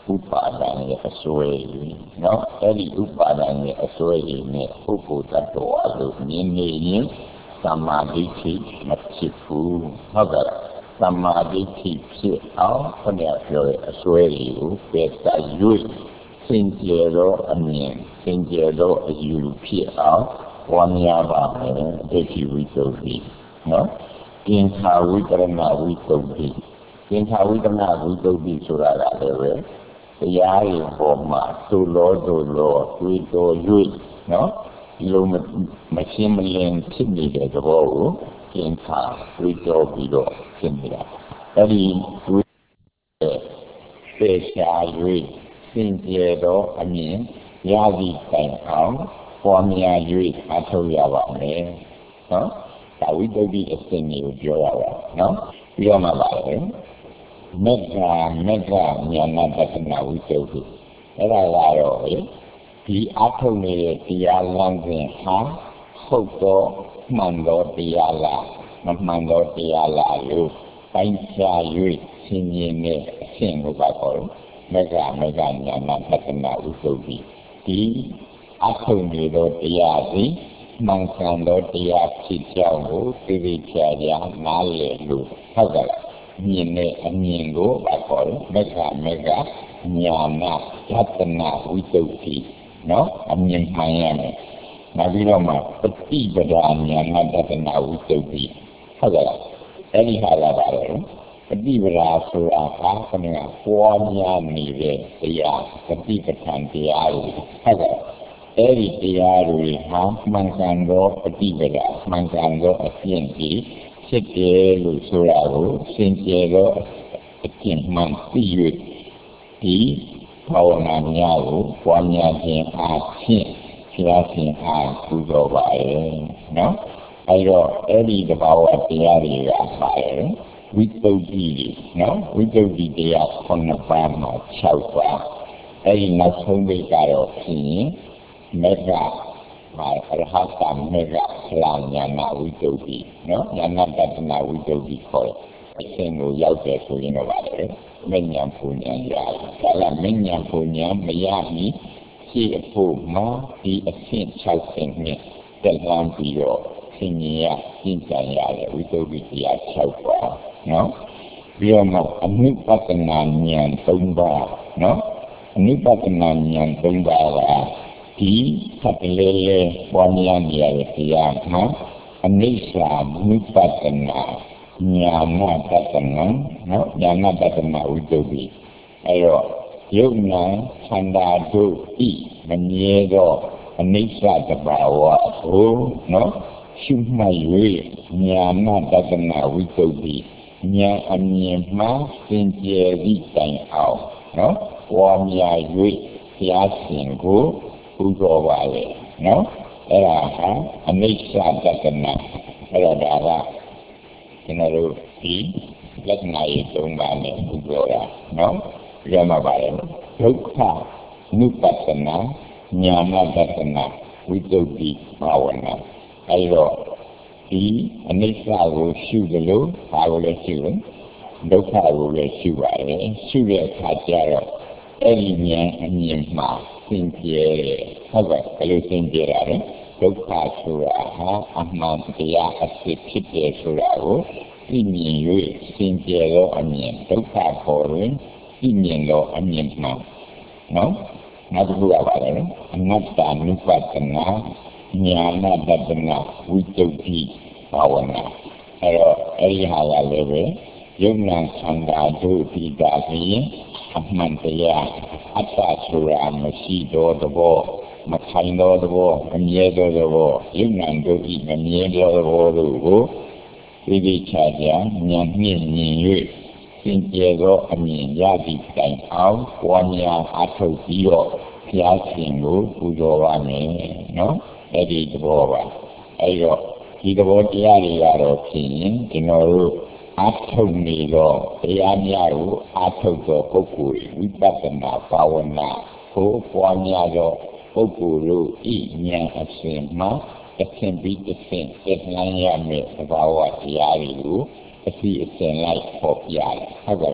Speaker 1: ဥပါဒံရဲ့အစွဲနော်အဲ့ဒီဥပါဒံရဲ့အစွဲကြီးနဲ့ပုဂ္ဂိုလ်တ attva လို့မြင်နေရင်သမ္မာဒိဋ္ဌိမဖြစ်ဘူးဟုတ်ကဲ့သမ္မာဒိဋ္ဌိဖြစ်အောင်ခဏပြောတဲ့အစွဲကြီးကိုပယ်တတ်၍စင်ကြယ်သောအမြင်စင်ကြယ်သောအယူဖြစ်အောင်ဝါများပါမယ်ဒိဋ္ဌိဝိသုဒ္ဓိနော်သင်္ခါဝိတရဏဝိသုဒ္ဓိသင်္ခါဝိတရဏဝိသုဒ္ဓိဆိုတာလည်းပဲတရားရဲ့ပေါ်မှာသို့လောသို့လောတွေးတော်၍နော်ဒီလိုမရှင်းမလင်းဖြစ်နေတဲ့သဘောကိုသင်္ခါဝိတော်ပြီးတော့ဖြစ်နေတာအဲ့ဒီဝိပေရှာ၍စင်ကြယ်သောအမြင်ရသည်တိုင်အောင်ပေါ်များ၍အထောက်ရပါမယ်နော်ဒါဝိသုဒ္ဓိအစဉ်ကိုပြောရပါနော်ပြီးတော့မှပါလေမေဃမေဃဉာဏတက္ကနာဝိသုဒ္ဓိအဲ့ဒါကတော့ဒီအထုံးနေတဲ့တရားလမ်းစဉ်ဟာဟုတ်တော့မှန်တော့တရားလားမမှန်တော့တရားလားလို့ပိုင်းခြား၍ရှင်းပြတဲ့အရှင်ကိုပါခေါ်တယ်မေဃမေဃဉာဏတက္ကနာဝိသုဒ္ဓိဒီအထုံးနေသောတရားသည်မှန်ကန်သောတရားဖြစ်ကြောင်းကိုသိသိချာချာနားလည်လို့ဟုတ်ကဲ့မြင်တဲ့အမြင်ကိုပါခေါ်တယ်မေဃမေဃဉာဏတက္ကနာဝိသုဒ္ဓိနော်အမြင်မှန်ရမယ်နောက်ပြီးတော့မှပฏิပဒါဉာဏတက္ကနာဝိသုဒ္ဓိဟုတ်ကဲ့အဲ့ဒီဟာလာပါတယ်ပฏิပဒါဆိုတာဟာခဏကပွားများနေတဲ့တရားပฏิပဌာန်တရားတွေဟုတ်ကဲ့အဲ့ဒီတရားတွေဟာမှန်ကန်သောပฏิပဒါမှန်ကန်သောအကျင့်ကြီးဖြစ်တယ်လို့ဆိုတာကိုရှင်းပြသောအကျင့်မှန်သိ၍ဒီဘာဝနာများကိုပွားများခြင်းအားဖြင့်ဘုရားရှင်အားပူဇော်ပါရဲ့နော်အဲ့တော့အဲ့ဒီတဘာဝတရားတွေကပါရဲ့ဝိသုဒ္ဓိနော်ဝိသုဒ္ဓိတရားခုနှစ်ပါးမှာ၆ပါးအဲ့ဒီနောက်ဆုံးပိတ်ကတော့ဖြင့်မေဃမာရဟတမေဃဆလာညာနာဝိသုဒ္ဓိနော်ညာနာတတနာဝိသုဒ္ဓိခေါ်အရှင်ကိုရောက်တယ်ဆိုရင်တော့ပါတယ်မဉ္ဇဉ်ပူဉ္ဇဉ်ရတယ်ဒါကမဉ္ဇဉ်ပူဉ္ဇဉ်မရမီရှိအဖို့မှာဒီအရှင်၆ဆင့်နဲ့တက်လှမ်းပြီးတော့သင်ញရသင်ကြံရတဲ့ဝိသုဒ္ဓိတရား၆ပါးနော်ပြီးတော့မှအနုပတနာဉာဏ်၃ပါးနော်အနုပတနာဉာဏ်၃ပါးကဒီသတ္တလေးလေးပွားများနေရတဲ့တရားမှာအနိစ္စအနုပတနာဉာဏတက္ကနာနော်ဉာဏတက္ကနာဝိသုဒ္ဓိအဲတော့ယုံနာခန္ဓာတို့ဤမမြဲသောအနိစ္စတဘာဝကိုနော်ရှုမှတ်၍ဉာဏတက္ကနာဝိသုဒ္ဓိဉာဏ်အမြင်မှသင်ကျယ်သည့်တိုင်အောင်နော်ဝါမြာ၍ဘုရားရှင်ကိုပူဇော်ပါလေနော်အဲ့ဒါဟာအနိစ္စတက္ကနာအဲ့တော့ဒါကကျွန်တော်တို့ဒီလက္ခဏာရေးသုံးပါးနဲ့ပူဇော်တာနော်ရမှာပါလေဒုက္ခနုပတ္တနာဉာဏတက္ကနာဝိသုဒ္ဓိဘာဝနာအဲ့တော့ဒီအနိစ္စကိုရှုတယ်လို့ဘာကိုလဲရှုတယ်ဒုက္ခကိုလည်းရှုပါတယ်ရှုတဲ့အခါကျတော့အဲ့ဒီဉာဏ်အမြင်မှာသင်ကျဲဟုတ်ကဲ့ဘယ်လိုသင်ကျဲရလဲဒုက္ခဆိုတာဟာအမှန်တရားအဖြစ်ဖြစ်တယ်ဆိုတာကိုသိမြင်၍သင်ကျဲသောအမြင်ဒုက္ခပေါ်တွင်သိမြင်သောအမြင်မှနော်နောက်တစ်ခုကပါလေအနတ္တနုပတ္တနာဉာဏတတနာဝိသုဒ္ဓိဘာဝနာအဲ့တော့အဲ့ဒီဟာကလည်းပဲယုံနာခန္ဓာတို့ဒီတာဖြင့်အမှန်တရားအတ္တဆိုတာမရှိတော့သဘောမခိုင်တော့သဘောမမြဲတော့သဘောယုံနာတို့ဤမမြဲတော့သဘောတို့ကိုသိသိချာချာဉာဏ်နှင့်မြင်၍သင်ကျဲသောအမြင်ရသည့်တိုင်အောင်ပွားများအထောက်ပြီးတော့ဘုရားရှင်ကိုပူဇော်ပါမယ်နော်အဲ့ဒီသဘောပါအဲ့တော့ဒီသဘောတရားတွေကတော့ဖြင့်ကျွန်တော်တို့အထုံနေတော့တရားများကိုအထုသောပုဂ္ဂိုလ်ဝိပဿနာဘာဝနာကိုပွားများသောပုဂ္ဂိုလ်တို့ဤဉာဏ်အစဉ်မှာအစဉ်ပြီးအစဉ်သိနိုင်ရမယ့်သဘာဝတရားတွေကိုအစီအစဉ်လိုက်ပေါ်ပြတယ်ဟုတ်ကဲ့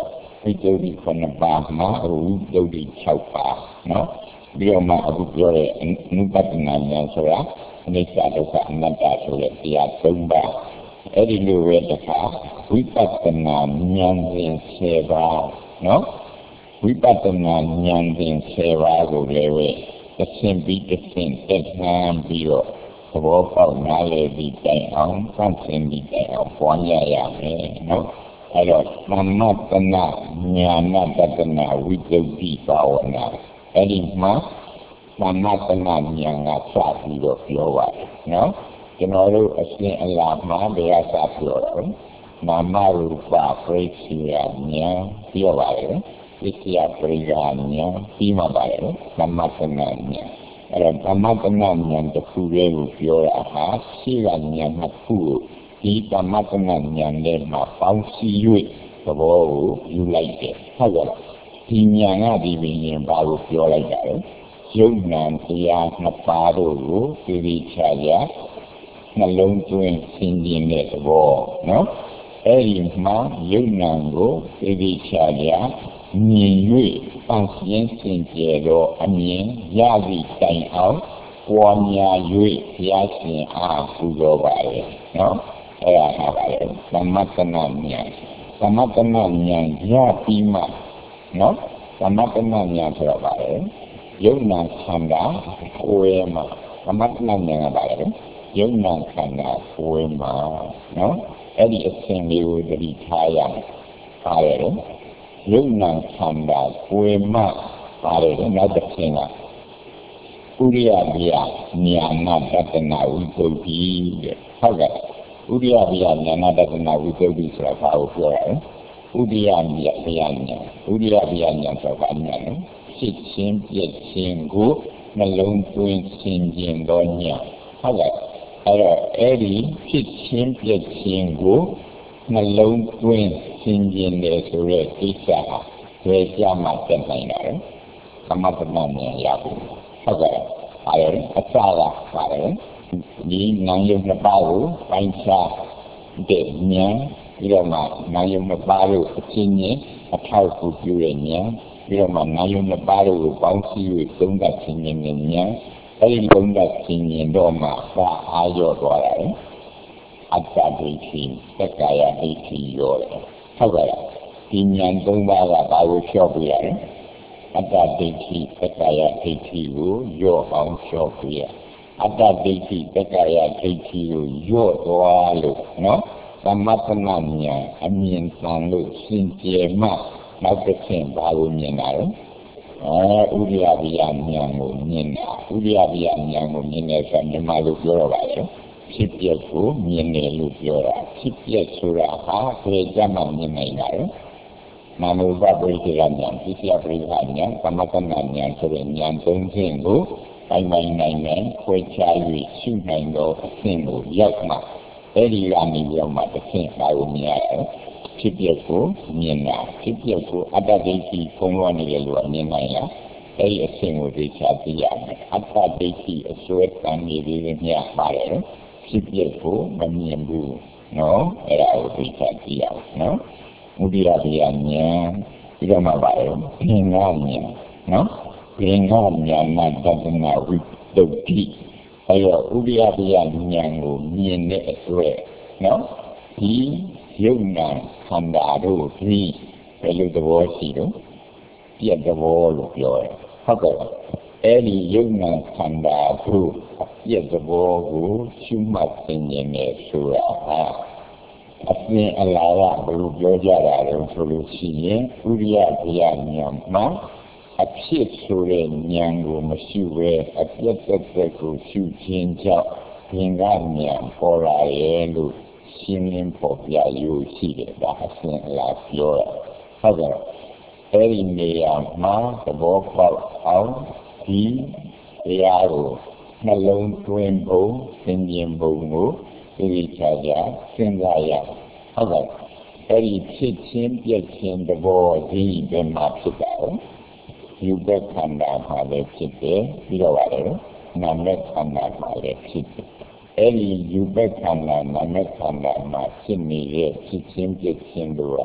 Speaker 1: ဝိတ္တုဒ္ဓိခုနှစ်ပါးမှာဝိတ္တုဒ္ဓိ၆ပါးနော်ပြီးတော့မှအခုပြောတဲ့အနုပတ္တနာဉာဏ်ဆိုတာအနိစ္စဒုက္ခအနတ္တဆိုတဲ့တရားသုံးပါးအဲ့ဒီလိုပဲတစ်ခါဝိပဿနာဉာဏ်စဉ်ဆယ်ပါးနော်ဝိပဿနာဉာဏ်စဉ်ဆယ်ပါးကိုလည်းပဲတစ်ဆင့်ပြီးတစ်ဆင့်တက်နှမ်းပြီးတော့သဘောပေါက်နားလည်ပြီးတိုင်အောင်သန့်စင်ပြီးတိုင်အောင်ပွားများရမယ်နော်အဲ့တော့သမ္မတနာဉာဏတတနာဝိတ္တုဒ္ဓိဘာဝနာအဲ့ဒီမှာသမ္မတနာဉာဏ်ကစပြီးတော့ပြောပါတယ်နော်ကျွန်တော်တို့အရှင်အလာမှာတရားစပြောတော့နာမရူပပရိစ္ဆေယဉာဏ်ပြောပါတယ်ပစ္စယပရိယာဉာဏ်ပြီးမှပါတယ်သမ္မတနာဉာဏ်အဲ့တော့သမ္မတနာဉာဏ်တစ်ခုလေးကိုပြောတာဟာရှိကဉာဏ်နှစ်ခုကိုဒီသမ္မတနာဉာဏ်နဲ့မှာပေါင်းစည်း၍သဘောကိုယူလိုက်တယ်ဟုတ်ကဲ့ဒီဉာဏ်ကဒီပင်ရင်ဘာကိုပြောလိုက်တာလဲယုံဉာဏ်တရားနှစ်ပါးတို့ကိုသိသိချာချာနှလုံးသွင်းဆင်ခြင်တဲ့သဘောနော်အဲ့ဒီမှာယုံဉာဏ်ကိုသိသိချာချာမြင်၍ပန်းစင်းစင်ကြယ်သောအမြင်ရသည့်တိုင်အောင်ပွားများ၍ဘုရားရှင်အားပူဇော်ပါရဲ့နော်အဲ့ဒါဟာပါလေသမတနာဉာဏ်သမတနာဉာဏ်ရပြီးမှနော်သမတနာဉာဏ်ဆိုတော့ပါလေယုံနာခန္ဓာကိုယ်မှာသမတနာဉာဏ်ကပါလေယုံနာခန္ဓာကိုယ်မှာနော်အဲ့ဒီအစဉ်လေးကိုသတိထားရမယ်ပါတယ်ယုံနာခန္ဓာကိုယ်မှာပါတယ်နောက်တစ်ဆင့်ကဥရိယဗျာဉာဏတတနာဝိတ္တုဒ္ဓိတဲ့ဟုတ်ကဲ့ဥရိယဗျာဉာဏတတနာဝိတ္တုဒ္ဓိဆိုတာဘာကိုပြောရလဲဥရိယဗျာဗျာဉာဏ်ဥရိယဗျာဉာဏ်ဆိုတာဘာဉာဏ်လဲဖြစ်ချင်းပြည့်ချင်းကိုနှလုံးသွင်းဆင်ခြင်သောဉာဏ်ဟုတ်ကဲ့အဲ့တော့အဲ့ဒီဖြစ်ချင်းပြည့်ချင်းကိုနှလုံးသွင်းဆင်ခြင်တယ်ဆိုတဲ့ကိစ္စဟာဘယ်ကြမှာတက်နိုင်တာလဲသမထနာဉာဏ်ရဖို့ဟုတ်ကဲ့အဲ့ဒါအစကပါတယ်ဒီနာယုံနှစ်ပါးကိုပိုင်းခြားတဲ့ဉာဏ်ပြီးတော့မှနာယုံနှစ်ပါးကိုအချင်းချင်းအထောက်အကူပြုတဲ့ဉာဏ်ပြီးတော့မှနာယုံနှစ်ပါးကိုပေါင်းစည်း၍သုံးသပ်ခြင်းနဲ့ဉာဏ်အဲဒီသုံးသပ်ခြင်းဉာဏ်တော့မှသာအာရောသွားတယ်အတ္တဒိဋ္ဌိသက္ကာယဒိဋ္ဌိရောတယ်ဟုတ်ကဲ့ဒီဉာဏ်သုံးပါးကဘာကိုလျှော့ပြရလဲအတ္တဒိဋ္ဌိသက္ကာယဒိဋ္ဌိကိုရော့အောင်လျှော့ပြရအတ္တဒိဋ္ဌိသက္ကာယဒိဋ္ဌိကိုရော့သွားလို့နော်သမထနာဉာဏ်အမြင်သံလို့စင်ကြယ်မှနောက်တစ်ဆင့်ဘာကိုမြင်တာလဲအဲဥရိယဗျာဉာဏ်ကိုမြင်တာဥရိယဗျာဉာဏ်ကိုမြင်တဲ့အခါမြန်မာလိုပြောတော့ပါလေဖြစ်ပျက်ကိုမြင်တယ်လို့ပြောတာဖြစ်ပျက်ဆိုတာဟာဘယ်ကြမှာမြင်နိုင်တာလဲနာမရူပပရိစ္ဆေယဉာဏ်ပစ္စယပရိစ္ဆေယဉာဏ်သမထနာဉာဏ်ဆိုတဲ့ဉာဏ်သုံးခြင်းကိုတိုင်းတိုင်းနိုင်နိုင်ခွဲခြား၍ရှုနိုင်သောအဆင့်ကိုရောက်မှအဲ့ဒီကနေရောက်မှတစ်ဆင့်ပါလို့မြင်ရတယ်ဖြစ်ပျက်ကိုမြင်တာဖြစ်ပျက်ကိုအတ္တဒိဋ္ဌိဖုံးလွှမ်းနေတယ်လို့မြင်နိုင်လားအဲ့ဒီအဆင့်ကိုသိချသိရမယ်အတ္တဒိဋ္ဌိအစွဲတန်နေပြီးမြင်ပါတယ်ဖြစ်ပျက်ကိုမမြင်ဘူးနော်အဲ့ဒါကိုသိချသိရအောင်နော်မုဒိယဗျာဉာဏ်ဒီတော့မှပါတယ်ဘင်္ဂဉာဏ်နော်ဘင်္ဂဉာဏ်မှာတတနာဝိတ္တုဒ္ဓိအဲ့တော့ဥရိယဗျာဉာဏ်ကိုမြင်တဲ့အတွက်နော်ဒီယုံနာခန္ဓာတို့ဒီဘယ်လိုသဘောရှိတော့ပြတ်သဘောလို့ပြောတယ်ဟုတ်ကဲ့အဲ့ဒီယုံနာခန္ဓာတို့ပြတ်သဘောကိုရှုမှတ်သိနေတယ်ဆိုတာဟာအပြင်အလားကဘယ်လိုပြောကြတာလဲဆိုလို့ရှိရင်ဥရိယဗျာဉာဏ်မှာအဖြစ်ဆိုတဲ့ဉာဏ်ကိုမရှိဘဲအပြတ်သက်သက်ကိုရှုခြင်းကြောင့်သင်္ကဉာဏ်ပေါ်လာရဲ့လို့ရှင်းလင်းပေါ်ပြယူရှိတယ်ဒါအစဉ်အလာပြောတာဟုတ်ကဲ့အဲ့ဒီနေရာမှာသဘောပေါက်အောင်ဒီတရားကိုနှလုံးသွင်းဖို့သင်ခြင်းပုံကိုသိချာချာစဉ်းစားရဟုတ်ကဲ့အဲ့ဒီဖြစ်ချင်းပြည့်ချင်းသဘောဒီဘယ်မှာဖြစ်တာလဲယူဘခန္ဓာမှာလည်းဖြစ်တယ်ပြီးတော့ပါလေနာမခန္ဓာမှာလည်းဖြစ်တယ်အဲ့ဒီယူဘခန္ဓာနာမခန္ဓာမှာဖြစ်နေတဲ့ဖြစ်ချင်းပြည့်ချင်းတို့က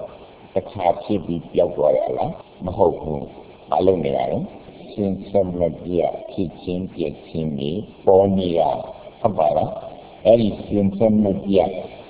Speaker 1: the catchy be Yogoyala, Mahoku, Balonero, since some media teaching getting me, Bonia, Habara, any since some media,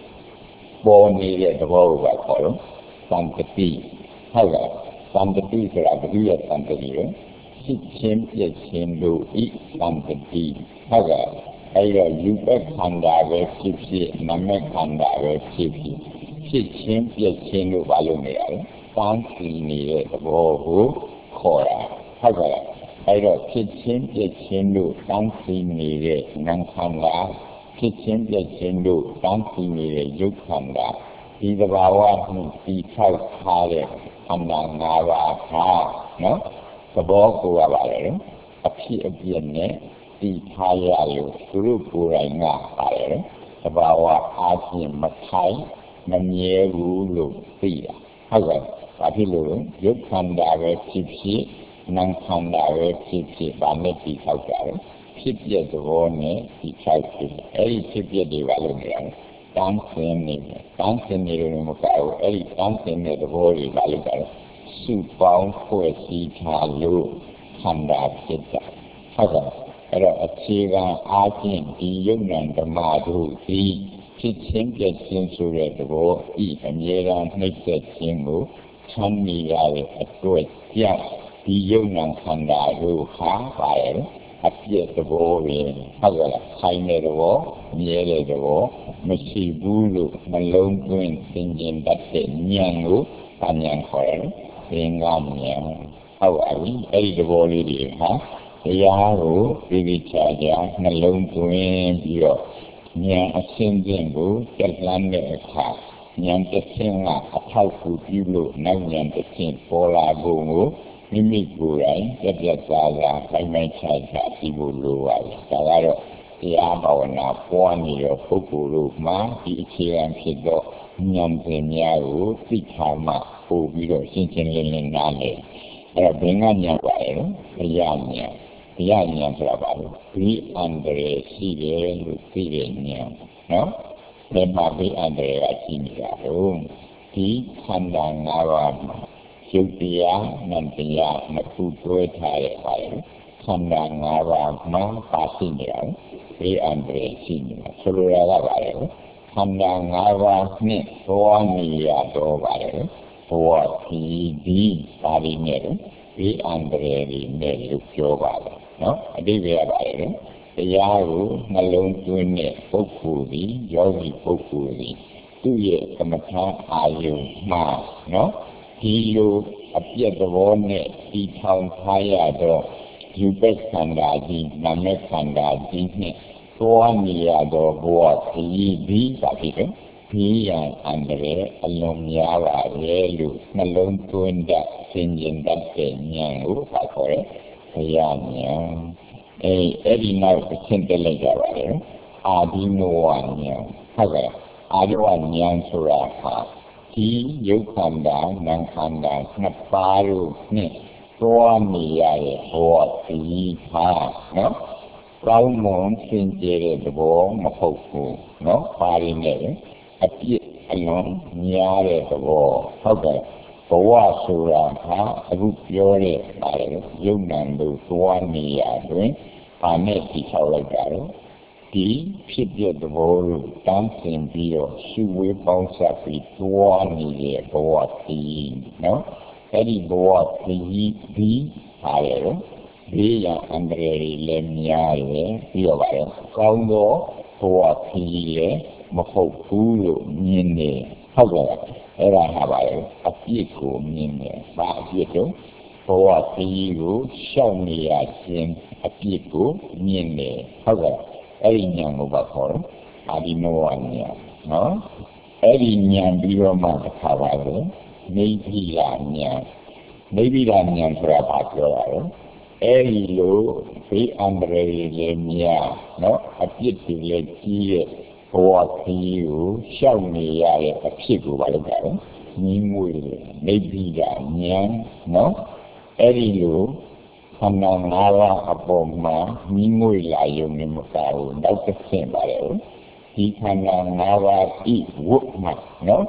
Speaker 1: Bonia, the world I call them, Santati, Haga, Santati, so I agree at Santati, Sitchin, Yetchin, do eat Santati, Haga. အဲ့တော့ယူပခန္ဓာပဲဖြစ်ဖြစ်နာမခန္ဓာပဲဖြစ်ဖြစ်ဖြစ်ချင်းပြည့်ချင်းလို့ဘာလို့နေရလဲ။တန်းစီနေတဲ့သဘောကိုခေါ်တာဟုတ်ကဲ့။အဲ့တော့ဖြစ်ချင်းပြည့်ချင်းလို့တန်းစီနေတဲ့နာမ်ခန္ဓာဖြစ်ချင်းပြည့်ချင်းလို့တန်းစီနေတဲ့ယုတ်ခန္ဓာဒီသဘာဝမှုဒီထောက်ထားတဲ့ခန္ဓာ၅ပါးဟာနော်သဘောကိုရပါလေ။အဖြစ်အပျက်နဲ့ဒီထားရလို့သူတို့ကိုယ်တိုင်ကပါတယ်သဘာဝအားဖြင့်မထိုင်မမြဲဘူးလို့သိတာဟုတ်ကဲ့ဘာဖြစ်လို့ရုပ်ခန္ဓာပဲဖြစ်ဖြစ်နာမ်ခန္ဓာပဲဖြစ်ဖြစ်ဗာနဲ့ဒီထောက်ကြတယ်ဖြစ်ပြသဘောနဲ့ဒီထောက်ဖြစ်အဲ့ဒီဖြစ်ပြတွေပါလို့နေရတယ်တန်းစင်းနေတယ်တန်းစင်းနေလို့မကောက်အဲ့ဒီတန်းစင်းတဲ့သဘောတွေပါလို့ကြတယ်စုပေါင်းဖွဲ့စည်းထားလို့ခန္ဓာဖြစ်တာဟုတ်ကဲ့အဲ့တော့အခြေခံအားဖြင့်ဒီယုံ nant ဓမ္မတို့ဒီဖြစ်ချင်းပြည့်ချင်းဆိုတဲ့သဘောဤအမြဲတမ်းနှိမ့်ဆက်ခြင်းကိုဆန်းမိရတဲ့အတွက်ကြောင့်ဒီယုံ nant ခန္ဓာတို့ဟာပါရဲ့အပြည့်သဘောပဲဟုတ်ကဲ့လားခိုင်တဲ့သဘောမြဲတဲ့သဘောမရှိဘူးလို့မလုံးသွင်းသင်ကျင်တတ်တဲ့ဉာဏ်ကိုဉာဏ်ခေါ်တယ်သင်္ကဉာဏ်ဟုတ်ပါပြီအဲ့ဒီသဘောလေးတွေဟာတရားကိုပြီးပြီးချာချာနှလုံးသွင်းပြီးတော့ဉာဏ်အရှင်းခြင်းကိုကြက်လှမ်းတဲ့အခါဉာဏ်တစ်ဆင့်ကအထောက်အကူပြုလို့နောက်ဉာဏ်တစ်ဆင့်ပေါ်လာဖို့ကိုမိမိကိုယ်တိုင်ကြက်ကြက်သားသားပိုင်ပိုင်ချာချာပြီးဖို့လိုပါတယ်ဒါကတော့တရားဘာဝနာပွားနေတဲ့ပုဂ္ဂိုလ်တို့မှာဒီအခြေခံဖြစ်တော့ဉာဏ်ပညာကိုသိထားမှပို့ပြီးတော့ရှင်းရှင်းလင်းလင်းနားလည်အဲ့တော့ဘယ်ကဉာဏ်ပါလဲတရားဉာဏ်တရားဉာဏ်ဆိုတာပါလို့ဒီအန္တရာယ်ရှိတယ်လို့သိတဲ့ဉာဏ်နော်ဘယ်မှာဒီအန္တရာယ်ရှိနေတာတော့ဒီခန္ဓာ၅ပါးမှာရုပ်တရားနံတရားနှစ်ခုတွဲထားတဲ့ပါလေခန္ဓာ၅ပါးမှာပါရှိနေတာဒီအန္တရာယ်ရှိနေတာဆိုလိုတာကပါလေခန္ဓာ၅ပါးနဲ့သွားနေရတော့ပါလေဘောဒီဒီပါရင်းနဲ့ဒီအန္တရာယ်တွေနဲ့လို့ပြောပါတယ်နော်အတိပ္ပယ်ပါတယ်တရားကိုနှလုံးသွင်းတဲ့ပုဂ္ဂိုလ်ဒီယောဂီပုဂ္ဂိုလ်ဒီသူ့ရဲ့ကမ္မထာအာယုမှာနော်ဒီလိုအပြည့်သဘောနဲ့ဒီထောင်ထားရတော့ယူပ္ပခန္ဓာကြီးနာမခန္ဓာကြီးနဲ့သွားနေရတော့ဘောဒီဒီပါပြီဒီရန်အန္တရာယ်အလုံးများပါလေလို့နှလုံးသွင်းတဲ့သင်ញင်တတ်တဲ့ဉာဏ်ကိုပါခေါ်တယ်ဘုရားဉာဏ်အဲအဲ့ဒီနောက်အရှင်းတက်လိုက်ကြပါလေအာဒီနောဝဉာဏ်ဟုတ်ကဲ့အာဒီဝဉာဏ်ဆိုတာဟာဒီယုတ်ခန္ဓာနာမ်ခန္ဓာနှစ်ပါးတို့နဲ့သွားနေရတဲ့ဘောဒီဟာနော်ကောင်းမွန်စင်ကြယ်တဲ့သဘောမဟုတ်ဘူးနော်ပါရင်းနဲ့အပြည့်အလုံးများတဲ့သဘောဟုတ်ကဲ့ဘဝဆိုတာဟာအခုပြောတဲ့ပါတယ်ယုံ nant တို့သွားနေရတွင်ဘာနဲ့ဒီချောက်လိုက်ကြတော့ဒီဖြစ်ပြသဘောကိုတန်းဆင်ပြီးတော့ရှုဝေးပေါင်းစပ်ပြီးသွားနေတဲ့ဘဝဒီနော်အဲ့ဒီဘဝဒီဒီပါတယ်ဒီရန်အန္တရာယ်လည်းများတယ်ပြီးတော့ပါတယ်ကောင်းသောဘဝဒီလည်းမဟုတ်ဘူးလို့မြင်နေဟုတ်ကဲ့အဲ့ဒါဟာပါလေအပြစ်ကိုမြင်တယ်ဘာအပြစ်တော့ဘဝကြီးကိုရှောက်နေရခြင်းအပြစ်ကိုမြင်တယ်ဟုတ်ကဲ့အဲ့ဒီဉာဏ်ကိုပါခေါ်တယ်အာဒီနောဝဉာဏ်နော်အဲ့ဒီဉာဏ်ပြီးတော့မှတစ်ခါပါလေနိဗ္ဗိဒဉာဏ်နိဗ္ဗိဒဉာဏ်ဆိုတာဘာပြောတာလဲအဲ့ဒီလိုဒီအန္တရာယ်လည်းများနော်အပြစ်တွေလည်းကြီးရဲ့ဘဝကြီးကိုရှောက်နေရတဲ့အဖြစ်ကိုပါလို့ကြတယ်ညီးမွေနိဗ္ဗိဒဉာဏ်နော်အဲ့ဒီလိုခန္ဓာ၅ပါးအပေါ်မှာညီးမွေလာရုံနဲ့မကဘူးနောက်တစ်ဆင့်ပါလေဒီခန္ဓာ၅ပါးဤဝတ်မှာနော်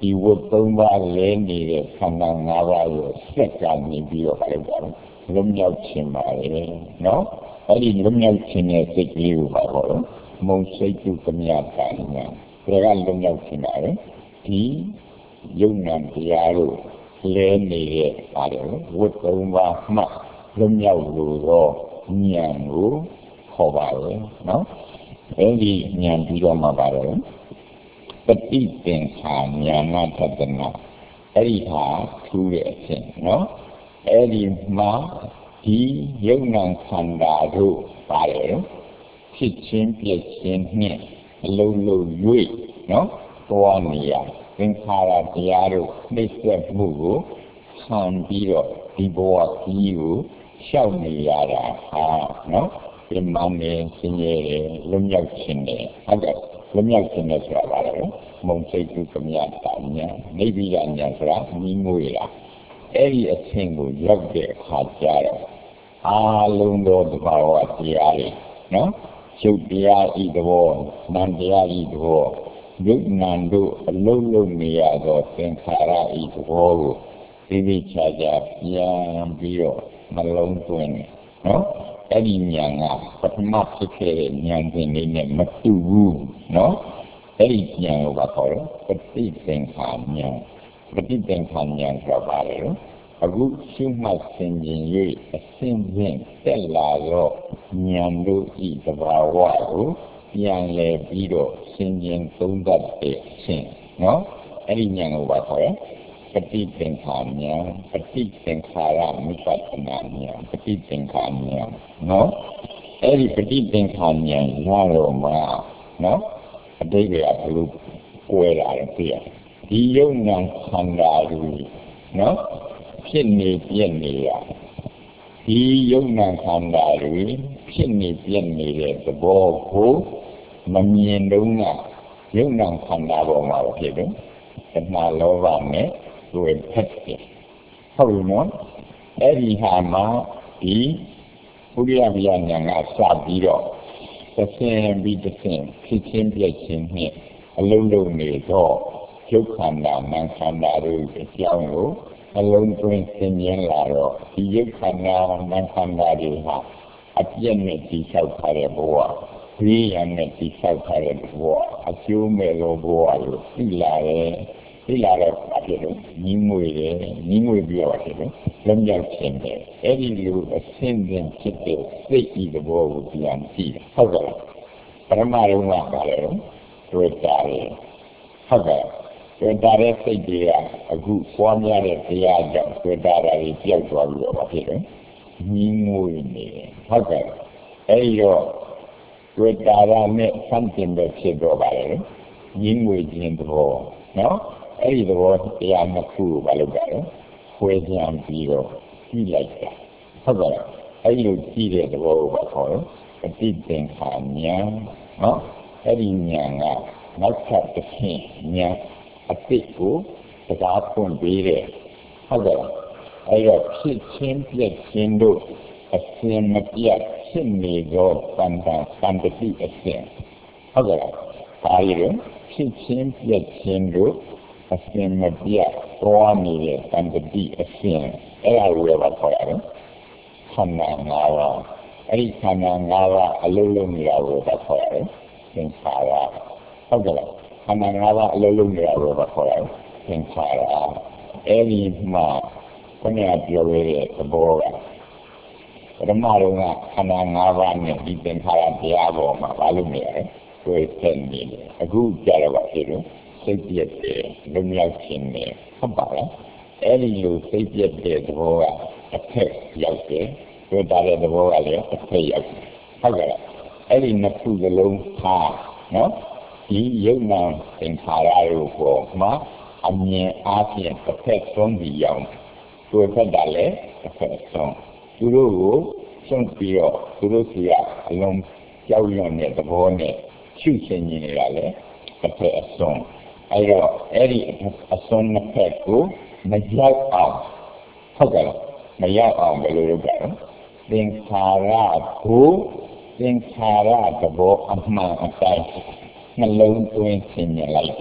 Speaker 1: ဒီဝတ်သုံးပါးလဲနေတဲ့ခန္ဓာ၅ပါးကိုစက်ကနေပြီးတော့ပြောတာလွတ်မြောက်ခြင်းပါလေနော်အဲ့ဒီလွတ်မြောက်ခြင်းရဲ့စိတ်ကလေးကိုပါတော့မုံစိတ်တုကမြတ်တာညာဒါကလွတ်မြောက်ခြင်းပါလေဒီယုံနာတရားတို့လဲနေတဲ့ပါတယ်ဝတ်သုံးပါးမှလွတ်မြောက်လို့တော့ဉာဏ်ကိုခေါ်ပါလေနော်အဲ့ဒီဉာဏ်ပြီးတော့မှပါတယ်ပฏิသင်္ခာဉာဏထတနာအဲ့ဒီဟာထူးတဲ့အခြင်းနော်အဲ့ဒီမှာဒီယုံနာခန္ဓာတို့ပါတယ်ဖြစ်ချင်းပြည့်ချင်းနဲ့အလုံးလုံး၍နော်သွားနေရသင်္ခါရတရားတို့နှိမ့်ဆက်မှုကိုခံပြီးတော့ဒီဘဝကြီးကိုရှောက်နေရတာဟာနော်ဒီမောင်နေစင်ရည်လွတ်မြောက်ခြင်းနဲ့ဟုတ်ကဲ့လွတ်မြောက်ခြင်းနဲ့ဆိုတာပါလေမုံစိတ်တုကမြတ်တာညာနေပြီးတာညာဆိုတာမိငွေလားအဲ့ဒီအချင်းကိုရောက်တဲ့အခါကျတော့အားလုံးသောသဘာဝတရားတွေနော်ရုပ်တရားဤသဘောနာမ်တရားဤသဘောယုတ်နံတို့အလုံးလုံးနေရသောသင်္ခါရဤသဘောကိုသိသိချာချာပြန်ပြီးတော့မလုံးသွင်းနော်အဲ့ဒီဉာဏ်ကပထမဖြစ်ခဲ့တဲ့ဉာဏ်စဉ်လေးနဲ့မတူဘူးနော်အဲ့ဒီဉာဏ်ကိုပါခေါ်တော့ပฏิသင်္ခာဉာဏ်ပฏิသင်္ခာဉာဏ်ဆိုပါလေအခုရှုမှတ်ဆင်ခြင်၍အစဉ်စဉ်တက်လာတော့ဉာဏ်တို့ဤသဘာဝကိုပြန်လဲပြီးတော့ဆင်ခြင်သုံးသပ်တဲ့အခြင်းနော်အဲ့ဒီဉာဏ်ကိုပါခေါ်ရပฏิသင်္ခာဉာဏ်ပฏิသင်္ခါရဝိပဿနာဉာဏ်ပฏิသင်္ခာဉာဏ်နော်အဲ့ဒီပฏิသင်္ခာဉာဏ်ရတော့မှနော်အတိတ်ကဘယ်လိုကွဲလာလဲသိရဒီယုံနာခန္ဓာတွေနော်ဖြစ်နေပြည့်နေရဒီယုံနာခန္ဓာတွေဖြစ်နေပြည့်နေတဲ့သဘောကိုမမြင်တော့ကယုံနာခန္ဓာပေါ်မှာဖြစ်တယ်တဏှာလောဘနဲ့တွေ့ဖက်တယ်ဟုတ်နော်အဲ့ဒီဟာမှာဒီဘုရားဗျာဉာဏ်ကစပြီးတော့တစ်ဆင့်ပြီးတစ်ဆင့်ဖြစ်ချင်းပြည့်ချင်းနဲ့အလုံးလုံးနေတော့ယုတ်ခန္ဓာနာမ်ခန္ဓာတို့အကြောင်းကိုအလုံးသွင်းသင်မြင်လာတော့ဒီယုတ်ခန္ဓာနာမ်ခန္ဓာတွေဟာအပြည့်နဲ့တိဆောက်ထားတဲ့ဘဝဒီရံနဲ့တိဆောက်ထားတဲ့ဘဝအကျိုးမဲ့သောဘဝကိုသိလာတယ်သိလာတော့အပြည့်လို့ညီးငွေတယ်ညီးငွေပြီးတော့ဖြစ်တယ်လုံးရောက်ခြင်းတယ်အဲ့ဒီလိုအဆင့်ချင်းဖြစ်တဲ့စိတ်ဤသဘောကိုပြန်ကြည့်တယ်ဟုတ်ကဲ့ပရမရုံးကပါလေတွေ့တာလေဟုတ်ကဲ့တွေ့တာတဲ့စိတ်တွေကအခုပွားများတဲ့တရားကြောင့်တွေ့တာတွေပြောက်သွားပြီးတော့ဖြစ်တယ်ညီးငွေနေတယ်ဟုတ်ကဲ့အဲ့ဒီတော့တွေ့တာနဲ့ဆန့်ကျင်တဲ့ဖြစ်တော့ပါလေညီးငွေခြင်းသဘောနော်အဲ့ဒီသဘောတရားနှစ်ခုကိုဘာလုပ်ကြလဲခွဲခြားပြီးတော့ကြည့်လိုက်တာဟုတ်ကဲ့အဲ့ဒီလိုကြည့်တဲ့သဘောကိုဘာခေါ်လဲပฏิသင်္ခာဉာဏ်နော်အဲ့ဒီဉာဏ်ကနောက်ထပ်တစ်ဆင့်ဉာဏ်အတိတ်ကိုစကားဖွင့်ပေးတယ်ဟုတ်ကဲ့အဲ့တော့ဖြစ်ချင်းပြည့်ချင်းတို့အစဉ်မပြတ်ဖြစ်နေသောတန်တာတန်တတိအစဉ်ဟုတ်ကဲ့ဒါရီဖြစ်ချင်းပြည့်ချင်းတို့အစဉ်မပြတ်သွားနေတဲ့တန်တတိအစဉ်အဲ့ဒါကိုလည်းပါခေါ်ရတယ်ခန္ဓာ၅ပါးအဲ့ဒီခန္ဓာ၅ပါးအလုံးလုံးနေတာကိုပါခေါ်ရတယ်သင်္ခါရဟုတ်ကဲ့ခန္ဓာ၅ပါးအလုံးလုံးနေတာကိုပါခေါ်ရတယ်သင်္ခါရအဲ့ဒီမှာခဏပြောရတဲ့သဘောကပထမတော့ကခန္ဓာ၅ပါးနဲ့ဒီသင်္ခါရတရားပေါ်မှာဘာလို့နေရလဲတွေ့တဲ့နေတယ်အခုကြတော့ပါဖြစ်လို့စိတ်ပြည့်တယ်လွတ်မြောက်ခြင်းနဲ့ဟုတ်ပါလားအဲ့ဒီလိုစိတ်ပြည့်တဲ့သဘောကအထက်ရောက်တယ်တွေ့တာတဲ့သဘောကလည်းအထက်ရောက်တယ်ဟုတ်ကဲ့အဲ့ဒီနှစ်ခုစလုံးဟာနော်ဒီယုံနာသင်္ခါရတို့ပေါ်မှာအမြင်အားဖြင့်တစ်ဖက်ဆုံးပြီးရောက်တွေ့ဖက်တာလည်းတစ်ဖက်ဆုံးသူတို့ကိုစွန့်ပြီးတော့သူတို့စီကအလုံးကြောက်ရွံ့တဲ့သဘောနဲ့ရှုရှင်နေရတာလေတစ်ဖက်အဆုံးအဲ့တော့အဲ့ဒီအဆုံးနှစ်ဖက်ကိုမရောက်အောင်ဟုတ်ကဲ့မရောက်အောင်ဘယ်လိုလုပ်ကြလဲသင်္ခါရကိုသင်္ခါရသဘောအမှန်အတိုင်းနှလုံးသွင်းသင်မြင်လိုက်တယ်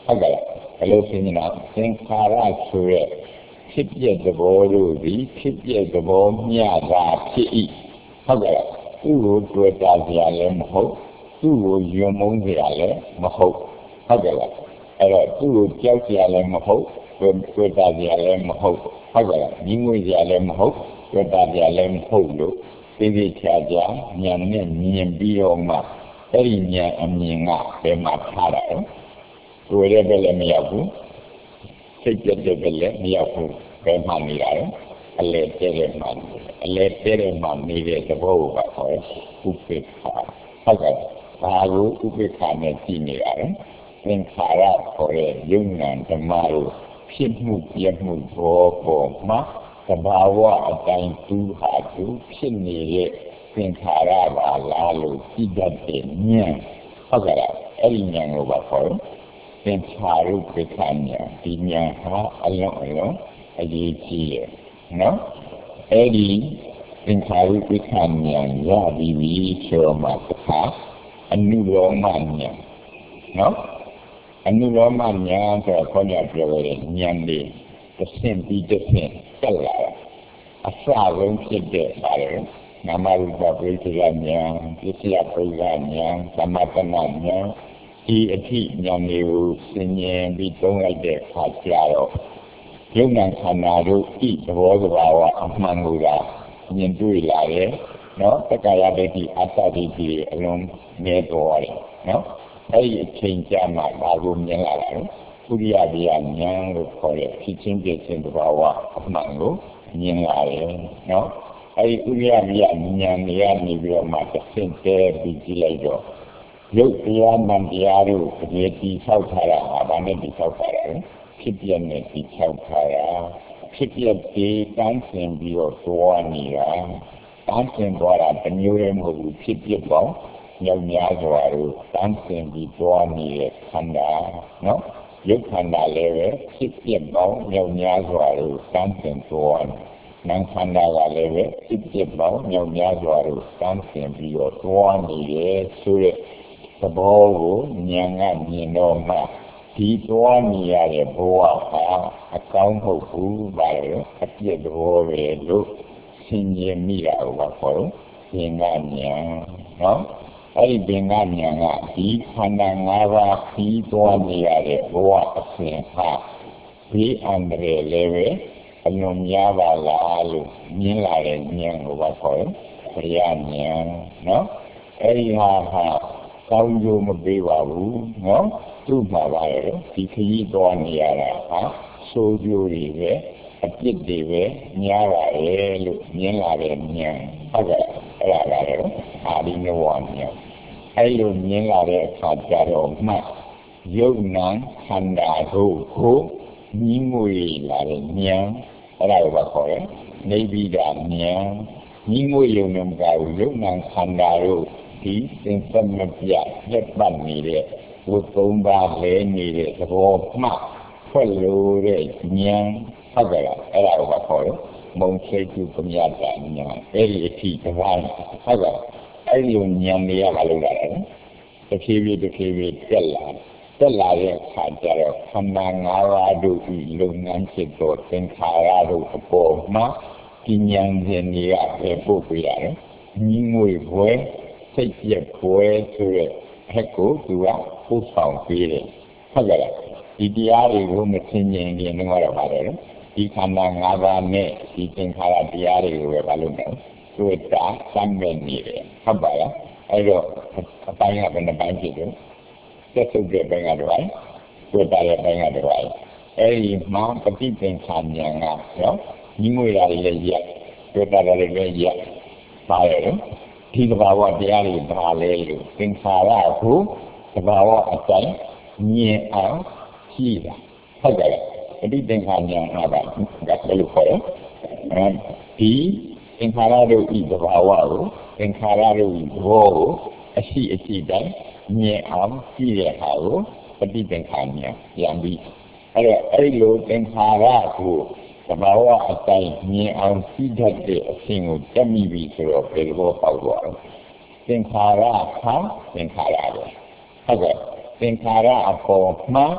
Speaker 1: ဟုတ်ကဲ့ဘယ်လိုဖြစ်နေလဲသင်္ခါရဆိုတဲ့ဖြစ်ပြသဘောတို့သည်ဖြစ်ပြသဘောမျှတာဖြစ်၏ဟုတ်ကဲ့သူ့ကိုတွေ့တာစရာလည်းမဟုတ်သူ့ကိုယုံမုန်းစရာလည်းမဟုတ်ဟုတ်ကဲ့အဲ့တော့သူ့ကိုကြောက်စရာလည်းမဟုတ်တွေ့တာစရာလည်းမဟုတ်ဟုတ်ကဲ့ညီငွေစရာလည်းမဟုတ်တွေ့တာစရာလည်းမဟုတ်လို့သိသိချာချာဉာဏ်နဲ့မြင်ပြီးတော့မှအဲ့ဒီဉာဏ်အမြင်ကဘယ်မှာထားတာလဲကိုယ်ရဲ့ဘယ်လည်းမရောက်ဘူးစိတ်ကြက်တဲ့ဘယ်လည်းမရောက်ဘူးဘယ်မှနေတာလဲအလဲတဲတဲ့မှအလဲတဲတဲ့မှနေတဲ့သဘောကိုပါခေါ်တယ်ဥပေက္ခဟုတ်ကဲ့ဒါကိုဥပေက္ခနဲ့ကြည့်နေရတယ်သင်္ခါရခေါ်တဲ့ယုံဉာဏ်ဓမ္မတို့ဖြစ်မှုပြမှုဘောပေါ်မှာသဘာဝအတိုင်းသူဟာသူဖြစ်နေတဲ့သင်္ခါရပါလားလို့ကြည့်တတ်တဲ့ဉာဏ်ဟုတ်ကဲ့အဲ့ဒီဉာဏ်ကိုပါခေါ်သင်္ခါရုပ္ပခဉာဏ်ဒီဉာဏ်ဟာအလုံးအလုံးအရေးကြီးရဲ့နော်အဲ့ဒီသင်္ခါရုပ္ပခဉာဏ်ရပြီးပြီဆိုမှတစ်ခါအနုလောမဉာဏ်နော်အနုလောမဉာဏ်ဆိုတော့ခေါင်းရပြောတဲ့ဉာဏ်လေးတစ်ဆင့်ပြီးတစ်ဆင့်တက်လာတာအစဆုံးဖြစ်တဲ့ပါလေနာမရူပပရိစ္ဆေဉာဏ်ပစ္စယပရိက္ခဉာဏ်သမတနာဉာဏ်ဒီအထိဉာဏ်တွေကိုသင်ញင်ပြီးသုံးလိုက်တဲ့အခါကျတော့ယုံ nant ခန္ဓာတို့ဤသဘောသဘာဝအမှန်ကိုသာမြင်တွေ့လာတယ်နော်တက္ကရာဒိဋ္ဌိအတ္တဒိဋ္ဌိအလုံးမြဲတော်တယ်နော်အဲ့ဒီအချိန်ကြာမှဒါကိုမြင်လာတယ်ဥရိယဗျာဉာဏ်လို့ခေါ်တဲ့ဖြစ်ချင်းပြည့်ချင်းသဘာဝအမှန်ကိုမြင်လာတယ်နော်အဲ့ဒီဥရိယဗျာဉာဏ်တွေကနေပြီးတော့မှတစ်ဆင့်တည်းပြီးကြည့်လိုက်တော့ရုပ်တရားမှန်တရားတို့ဒီတိဆောက်ထားတာဟာဘာနဲ့တိဆောက်ထားတာလဲဖြစ်ပြနဲ့တိဆောက်ထားတာဖြစ်ပြဒီတန်းစင်ပြီးတော့သွားနေတာတန်းစင်သွားတာတစ်မျိုးလည်းမဟုတ်ဘူးဖြစ်ပြပေါင်းညောင်များစွာတို့တန်းစင်ပြီးသွားနေတဲ့ခန္ဓာနော်ရုပ်ခန္ဓာလည်းပဲဖြစ်ပြပေါင်းညောင်များစွာတို့တန်းစင်သွားနေနာမ်ခန္ဓာကလည်းပဲဖြစ်ပြပေါင်းညောင်များစွာတို့တန်းစင်ပြီးတော့သွားနေတယ်ဆိုတဲ့သဘောကိုဉာဏ်ကမြင်တော့မှဒီသွားနေရတဲ့ဘဝဟာအကောင်းမဟုတ်ဘူးပါလေအပြည့်သဘောပဲလို့သင်ញင်မိတာကိုပါခေါ်လို့သင်္ကဉာဏ်နော်အဲ့ဒီသင်္ကဉာဏ်ကဒီခန္ဓာ၅ပါးပြီးသွားနေရတဲ့ဘဝအစဉ်ဟာဒီအန္တရာယ်လည်းပဲအလွန်များပါလားလို့မြင်လာတဲ့ဉာဏ်ကိုပါခေါ်လို့ဘုရားဉာဏ်နော်အဲ့ဒီဟာဟာကောင်းကျိုးမပေးပါဘူးနော်သူ့မှာပါလေဒီခရီးသွားနေရတာဟာဆိုးကျိုးတွေပဲအပြစ်တွေပဲများပါလေလို့မြင်လာတဲ့ဉာဏ်ဟုတ်ကဲ့အဲ့ဒါကလည်းအာရိနဝဉာဏ်အဲ့လိုမြင်လာတဲ့အခါကျတော့မှယုံ nant ခန္ဓာတို့ကိုမြင်ငွေလာတဲ့ဉာဏ်အဲ့ဒါကိုပါခေါ်တယ်နိဗ္ဗိဒဉာဏ်မြင်ငွေယုံနေမှာယုံ nant ခန္ဓာတို့ဒီသင်္သမပြလက်ပတ်နေတဲ့ဝိသုံးပါးလဲနေတဲ့သဘောမှဖွက်လို့တဲ့ဉာဏ်ဟုတ်ကဲ့အဲ့ဒါကိုခေါ်တယ်မုံခေတုပမြတ်ဉာဏ်အဲ့ဒီအထိတပိုင်းဟုတ်ကဲ့အဲ့ဒီဉာဏ်တွေကဘာလို့လဲတဖြည်းဖြည်းတဖြည်းဖြည်းတက်လာတက်လာတဲ့အခါကျတော့ခန္ဓာ၅ပါးတို့ဤလုပ်ငန်းဖြစ်တော့သင်္ခါရတို့အပေါ်မှာဒီဉာဏ်ရှင်တွေကပဲပို့ပြရတယ်ညီငွေဘွယ်စိတ်ပြက်ဘွယ်ဆိုတဲ့ဟက်ကိုသူကပို့ဆောင်ပေးတယ်ဟုတ်ကဲ့ဒီတရားတွေကိုမသိဉာဏ်ရင်တော့ပါတယ်ဒီခန္ဓာ၅ပါးနဲ့ဒီသင်္ခါရတရားတွေကိုပဲဘာလို့လဲတွေ့တာစမ်းမဲ့နေတယ်ဟုတ်ပါလားအဲ့တော့အပိုင်းကဘယ်နှပိုင်းဖြစ်တယ်သက်သုတ်တဲ့ဘက်ကတည်းကတွေ့တာရဲ့ဘက်ကတည်းကအဲ့ဒီမှာပฏิသင်္ခါဉာဏ်ကနော်ညီငွေရာတွေလည်းရက်တွေ့တာလည်းလည်းရက်ပါရဲ့ဒီသဘာဝတရားတွေဘာလဲလို့သင်္ခါရကိုသဘာဝအတိုင်းမြင်အောင်ကြည့်တာဟုတ်ကဲ့ပฏิသင်္ခါဉာဏ်အားပါဒါလည်းခေါ်တယ်အဲဒီသင်္ခါရတို့ဤသဘာဝကိုသင်္ခါရတို့ဤသဘောကိုအရှိအရှိတိုင်းမြင်အောင်ကြည့်တဲ့အခါကိုပฏิသင်္ခါဉာဏ်ပြန်ပြီးအဲ့တော့အဲ့လိုသင်္ခါရကိုသဘာဝအတိုင်းမြင်အောင်ကြည့်တတ်တဲ့အခြင်းကိုတက်မိပြီဆိုတော့ဘယ်လိုပေါက်သွားလဲသင်္ခါရဟာသင်္ခါရပဲဟုတ်ကဲ့သင်္ခါရအပေါ်မှာပ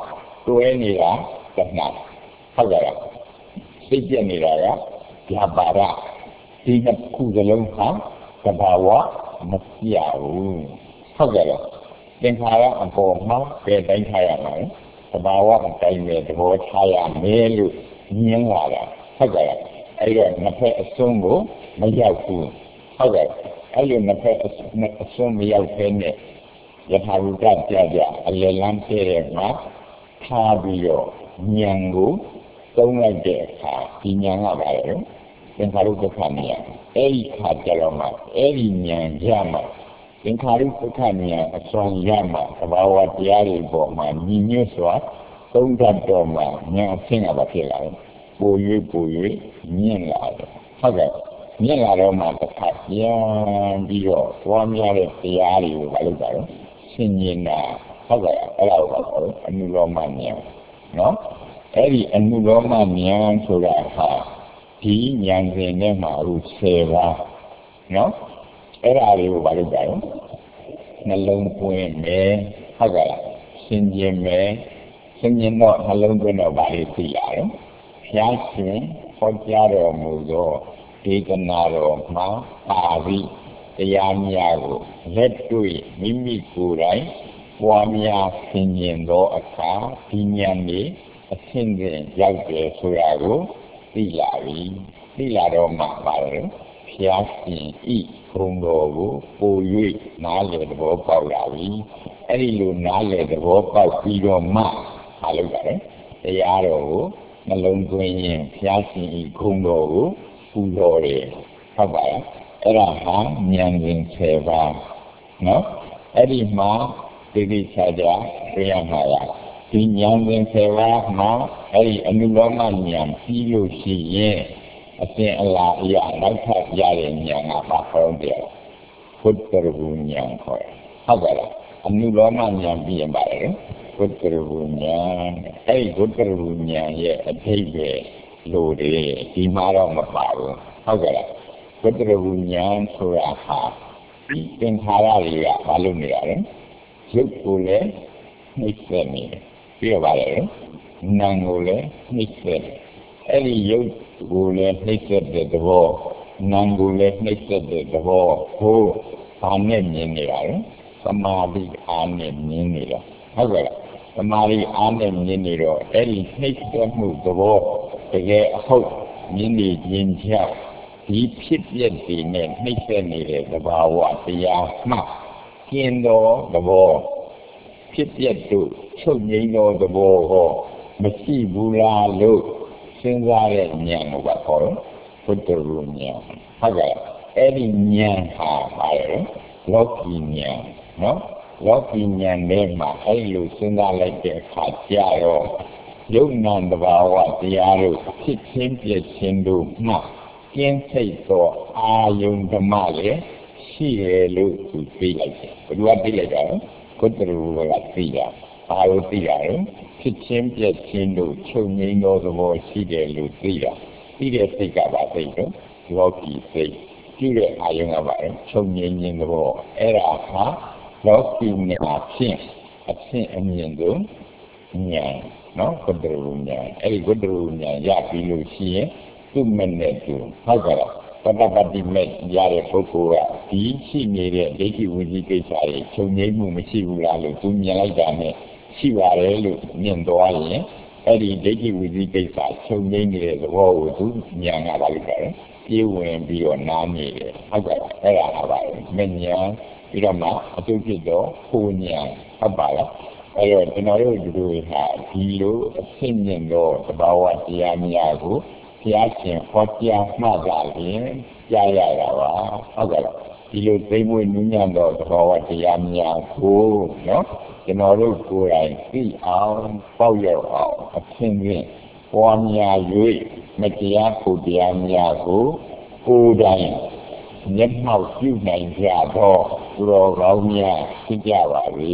Speaker 1: တွဲနေတာတဏှာဟုတ်ကြလားစိတ်ပြက်နေတာကဗျာပါဒဒီနှစ်ခုစလုံးဟာသဘာဝမပြဘူးဟုတ်ကြလားသင်္ခါရအပေါ်မှာပဲတိုင်းထားရမှာသဘာဝအတိုင်းပဲသဘောထားရမယ်လို့မြင်လာတာဟုတ်ကြလားအဲ့တော့နှစ်ဖက်အစွန်းကိုမရောက်ဘူးဟုတ်ကဲ့အဲ့လိုနှစ်ဖက်အစွန်းမရောက်ဘဲနဲ့ယထာဘုဒ္ဓပြပြအလယ်လမ်းပြတဲ့မှာထားပြီးတော့ဉာဏ်ကိုသုံးလိုက်တဲ့အခါဒီဉာဏ်ကပါလေသင်္ခါရုပ္ပခဏဉာဏ်အဲ့ဒီခါကြတော့မှအဲ့ဒီဉာဏ်ရမှသင်္ခါရုပ္ပခဏဉာဏ်အစွမ်းရမှသဘာဝတရားတွေပေါ်မှာညီညွတ်စွာသုံးတတ်တော့မှဉာဏ်အဆင့်ကပါဖြစ်လာတယ်ပို၍ပို၍မြင့်လာတယ်ဟုတ်ကဲ့မြင့်လာတော့မှတစ်ခါပြန်ပြီးတော့သွားများတဲ့တရားတွေကိုမလုပ်တာတော့ဆင်ញင်တာဟုတ်ကဲ့အဲ့ဒါကိုပါတော့အနုလောမဉာဏ်နော်အဲ့ဒီအနုလောမဉာဏ်ဆိုတာဟာဒီဉာဏ်စဉ်ထဲမှာအခုဆယ်ပါးနော်အဲ့ဒါတွေကိုမလုပ်တာတော့နှလုံးသွင်းမယ်ဟုတ်ကဲ့ဆင်ញင်မယ်ဆင်ញင်တော့နှလုံးသွင်းတော့ဗာလေးသိရတယ်ဘုရားရှင်ဟောကြားတော်မူသောဒေသနာတော်မှာပါပြီးတရားများကိုလက်တွေ့မိမိကိုယ်တိုင်ပွားများဆင်ញင်သောအခါဒီဉာဏ်นี้အဆင့်ချင်းရောက်တယ်ဆိုတာကိုသိလာပြီသိလာတော့မှပါတယ်ဘုရားရှင်ဤဘုံတော်ကိုပို၍နားလည်သဘောပေါက်လာပြီအဲ့ဒီလိုနားလည်သဘောပေါက်ပြီးတော့မှမလုပ်ပါနဲ့တရားတော်ကိုနှလုံးသွင်းရင်ဘုရားရှင်ဤဂုဏ်တော်ကိုပူဇော်တယ်ဟုတ်ပါရဲ့အဲ့ဒါဟာဉာဏ်ရှင်ဆယ်ပါးနော်အဲ့ဒီမှာဒီဒီခြားခြားပြရမှာလားဒီဉာဏ်ရှင်ဆယ်ပါးမှာအဲ့ဒီအနုလောမဉာဏ်ပြီးလို့ရှိရင်အစဉ်အလာအရာနောက်ထပ်ရတဲ့ဉာဏ်ကပါခေါင်းတယ်ဘုဒ္ဓရူဉာဏ်ခေါ်ဟုတ်ပါလားအနုလောမဉာဏ်ပြီးရင်ပါလေဘုဒ္ဓရူဉာဏ်အဲ့ဒီဘုဒ္ဓရူဉာဏ်ရဲ့အထိပ္ပယ်လို့ဒီဒီမှာတော့မပါဘူးဟုတ်ကဲ့လားဘုဒ္ဓရူဉာဏ်ဆိုတာဟာဒီသင်္ခါရတွေကမလုပ်နေရတယ်ရုပ်ကိုလည်းနှိမ့်ဆက်နေတယ်ပြီးတော့ပါလေနာမ်ကိုလည်းနှိမ့်ဆက်အဲ့ဒီရုပ်ကိုလည်းနှိမ့်ဆက်တဲ့သဘောနာမ်ကိုလည်းနှိမ့်ဆက်တဲ့သဘောဟိုဘာနဲ့မြင်နေရလဲသမာဓိအားနဲ့မြင်နေတာဟုတ်ကဲ့လားသမာဓိအားနဲ့မြင်နေတော့အဲ့ဒီနှိမ့်ဆက်မှုသဘောတကယ်အဟုတ်မြင်နေခြင်းကြောင့်ဒီဖြစ်ပျက်တွေနဲ့နှိမ့်ဆက်နေတဲ့သဘာဝတရားမှကျင်တော်သဘောဖြစ်ပျက်တို့ချုပ်ငြိမ်းသောသဘောဟောမရှိဘူးလားလို့စဉ်းစားတဲ့ဉာဏ်ကိုပါခေါ်တော့ဘုဒ္ဓရူဉာဏ်ဟုတ်ကဲ့အဲ့ဒီဉာဏ်ဟာပါလေလောကီဉာဏ်နော်လောကီဉာဏ်နဲ့မှအဲ့လိုစဉ်းစားလိုက်တဲ့အခါကျတော့ယုံနာတဘာဝတရားတို့ဖြစ်ချင်းပြည့်ချင်းတို့မှကျင်းစိတ်သောအာယုံဓမ္မလည်းရှိတယ်လို့သူသိလိုက်တယ်ဘယ်လိုသိလိုက်တာလဲဘုဒ္ဓရူကသိတာဘာလို့သိတာလဲဖြစ်ချင်းပြည့်ချင်းတို့ချုပ်ငြိမ်းသောသဘောရှိတယ်လို့သိတာသိတဲ့စိတ်ကပါသိတော့လောကီစိတ်ကြည့်တဲ့အာယုံကပါချုပ်ငြိမ်းခြင်းသဘောအဲ့ဒါဟာလောကီနဲ့အဖြစ်အဖြစ်အမြင်တို့ဉာဏ်နော်ဘုဒ္ဓရူဉာဏ်အဲ့ဒီဘုဒ္ဓရူဉာဏ်ရပြီးလို့ရှိရင်သူ့မဲ့နဲ့သူဟုတ်ကြလားပတ္တပတိမဲ့ရတဲ့ပုဂ္ဂိုလ်ကဒီရှိနေတဲ့ဒိဋ္ဌိဝိသိကိစ္စတွေချုပ်ငြိမ်းမှုမရှိဘူးလားလို့သူမြင်လိုက်တာနဲ့ရှိပါတယ်လို့မြင်သွားရင်အဲ့ဒီဒိဋ္ဌိဝိသိကိစ္စချုပ်ငြိမ်းနေတဲ့သဘောကိုသူဉာဏ်ကပါလိမ့်တယ်ပြေးဝင်ပြီးတော့နားနေတယ်ဟုတ်ကဲ့အဲ့ဒါပါပဲမဉဏ်ပြီးတော့မှအတုဖြစ်တော့ဟိုဉာဏ်ဟုတ်ပါလားအဲ့တော့ကျွန်တော်တို့ဒီလိုဟာဒီလိုအဖြစ်မြင်တော့သဘာဝတရားများကိုဘုရားရှင်ဟောကြားမှသာလျှင်ကြားရတာပါဟုတ်ကဲ့လားဒီလိုသိမွေးနည်းညံ့တော့သဘာဝတရားများကိုနော်ကျွန်တော်တို့ကိုယ်တိုင်သိအောင်ပေါက်ရောက်အောင်အဖြစ်ဖြင့်ပွားများ၍မတရားဖို့တရားများကိုကိုယ်တိုင်မျက်မှောက်ပြုနိုင်ကြတော့သူတော်ကောင်းများဖြစ်ကြပါစေ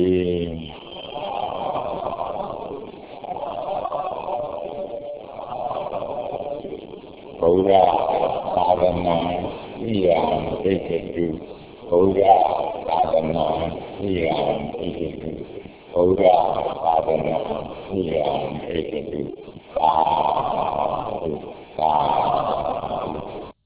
Speaker 1: ဘုရားသာသနာ့ဤရန်ဣတိတုဘုရားသာသနာ့ဤရန်ဣတိတုဘုရားသာသနာ့ဤရန်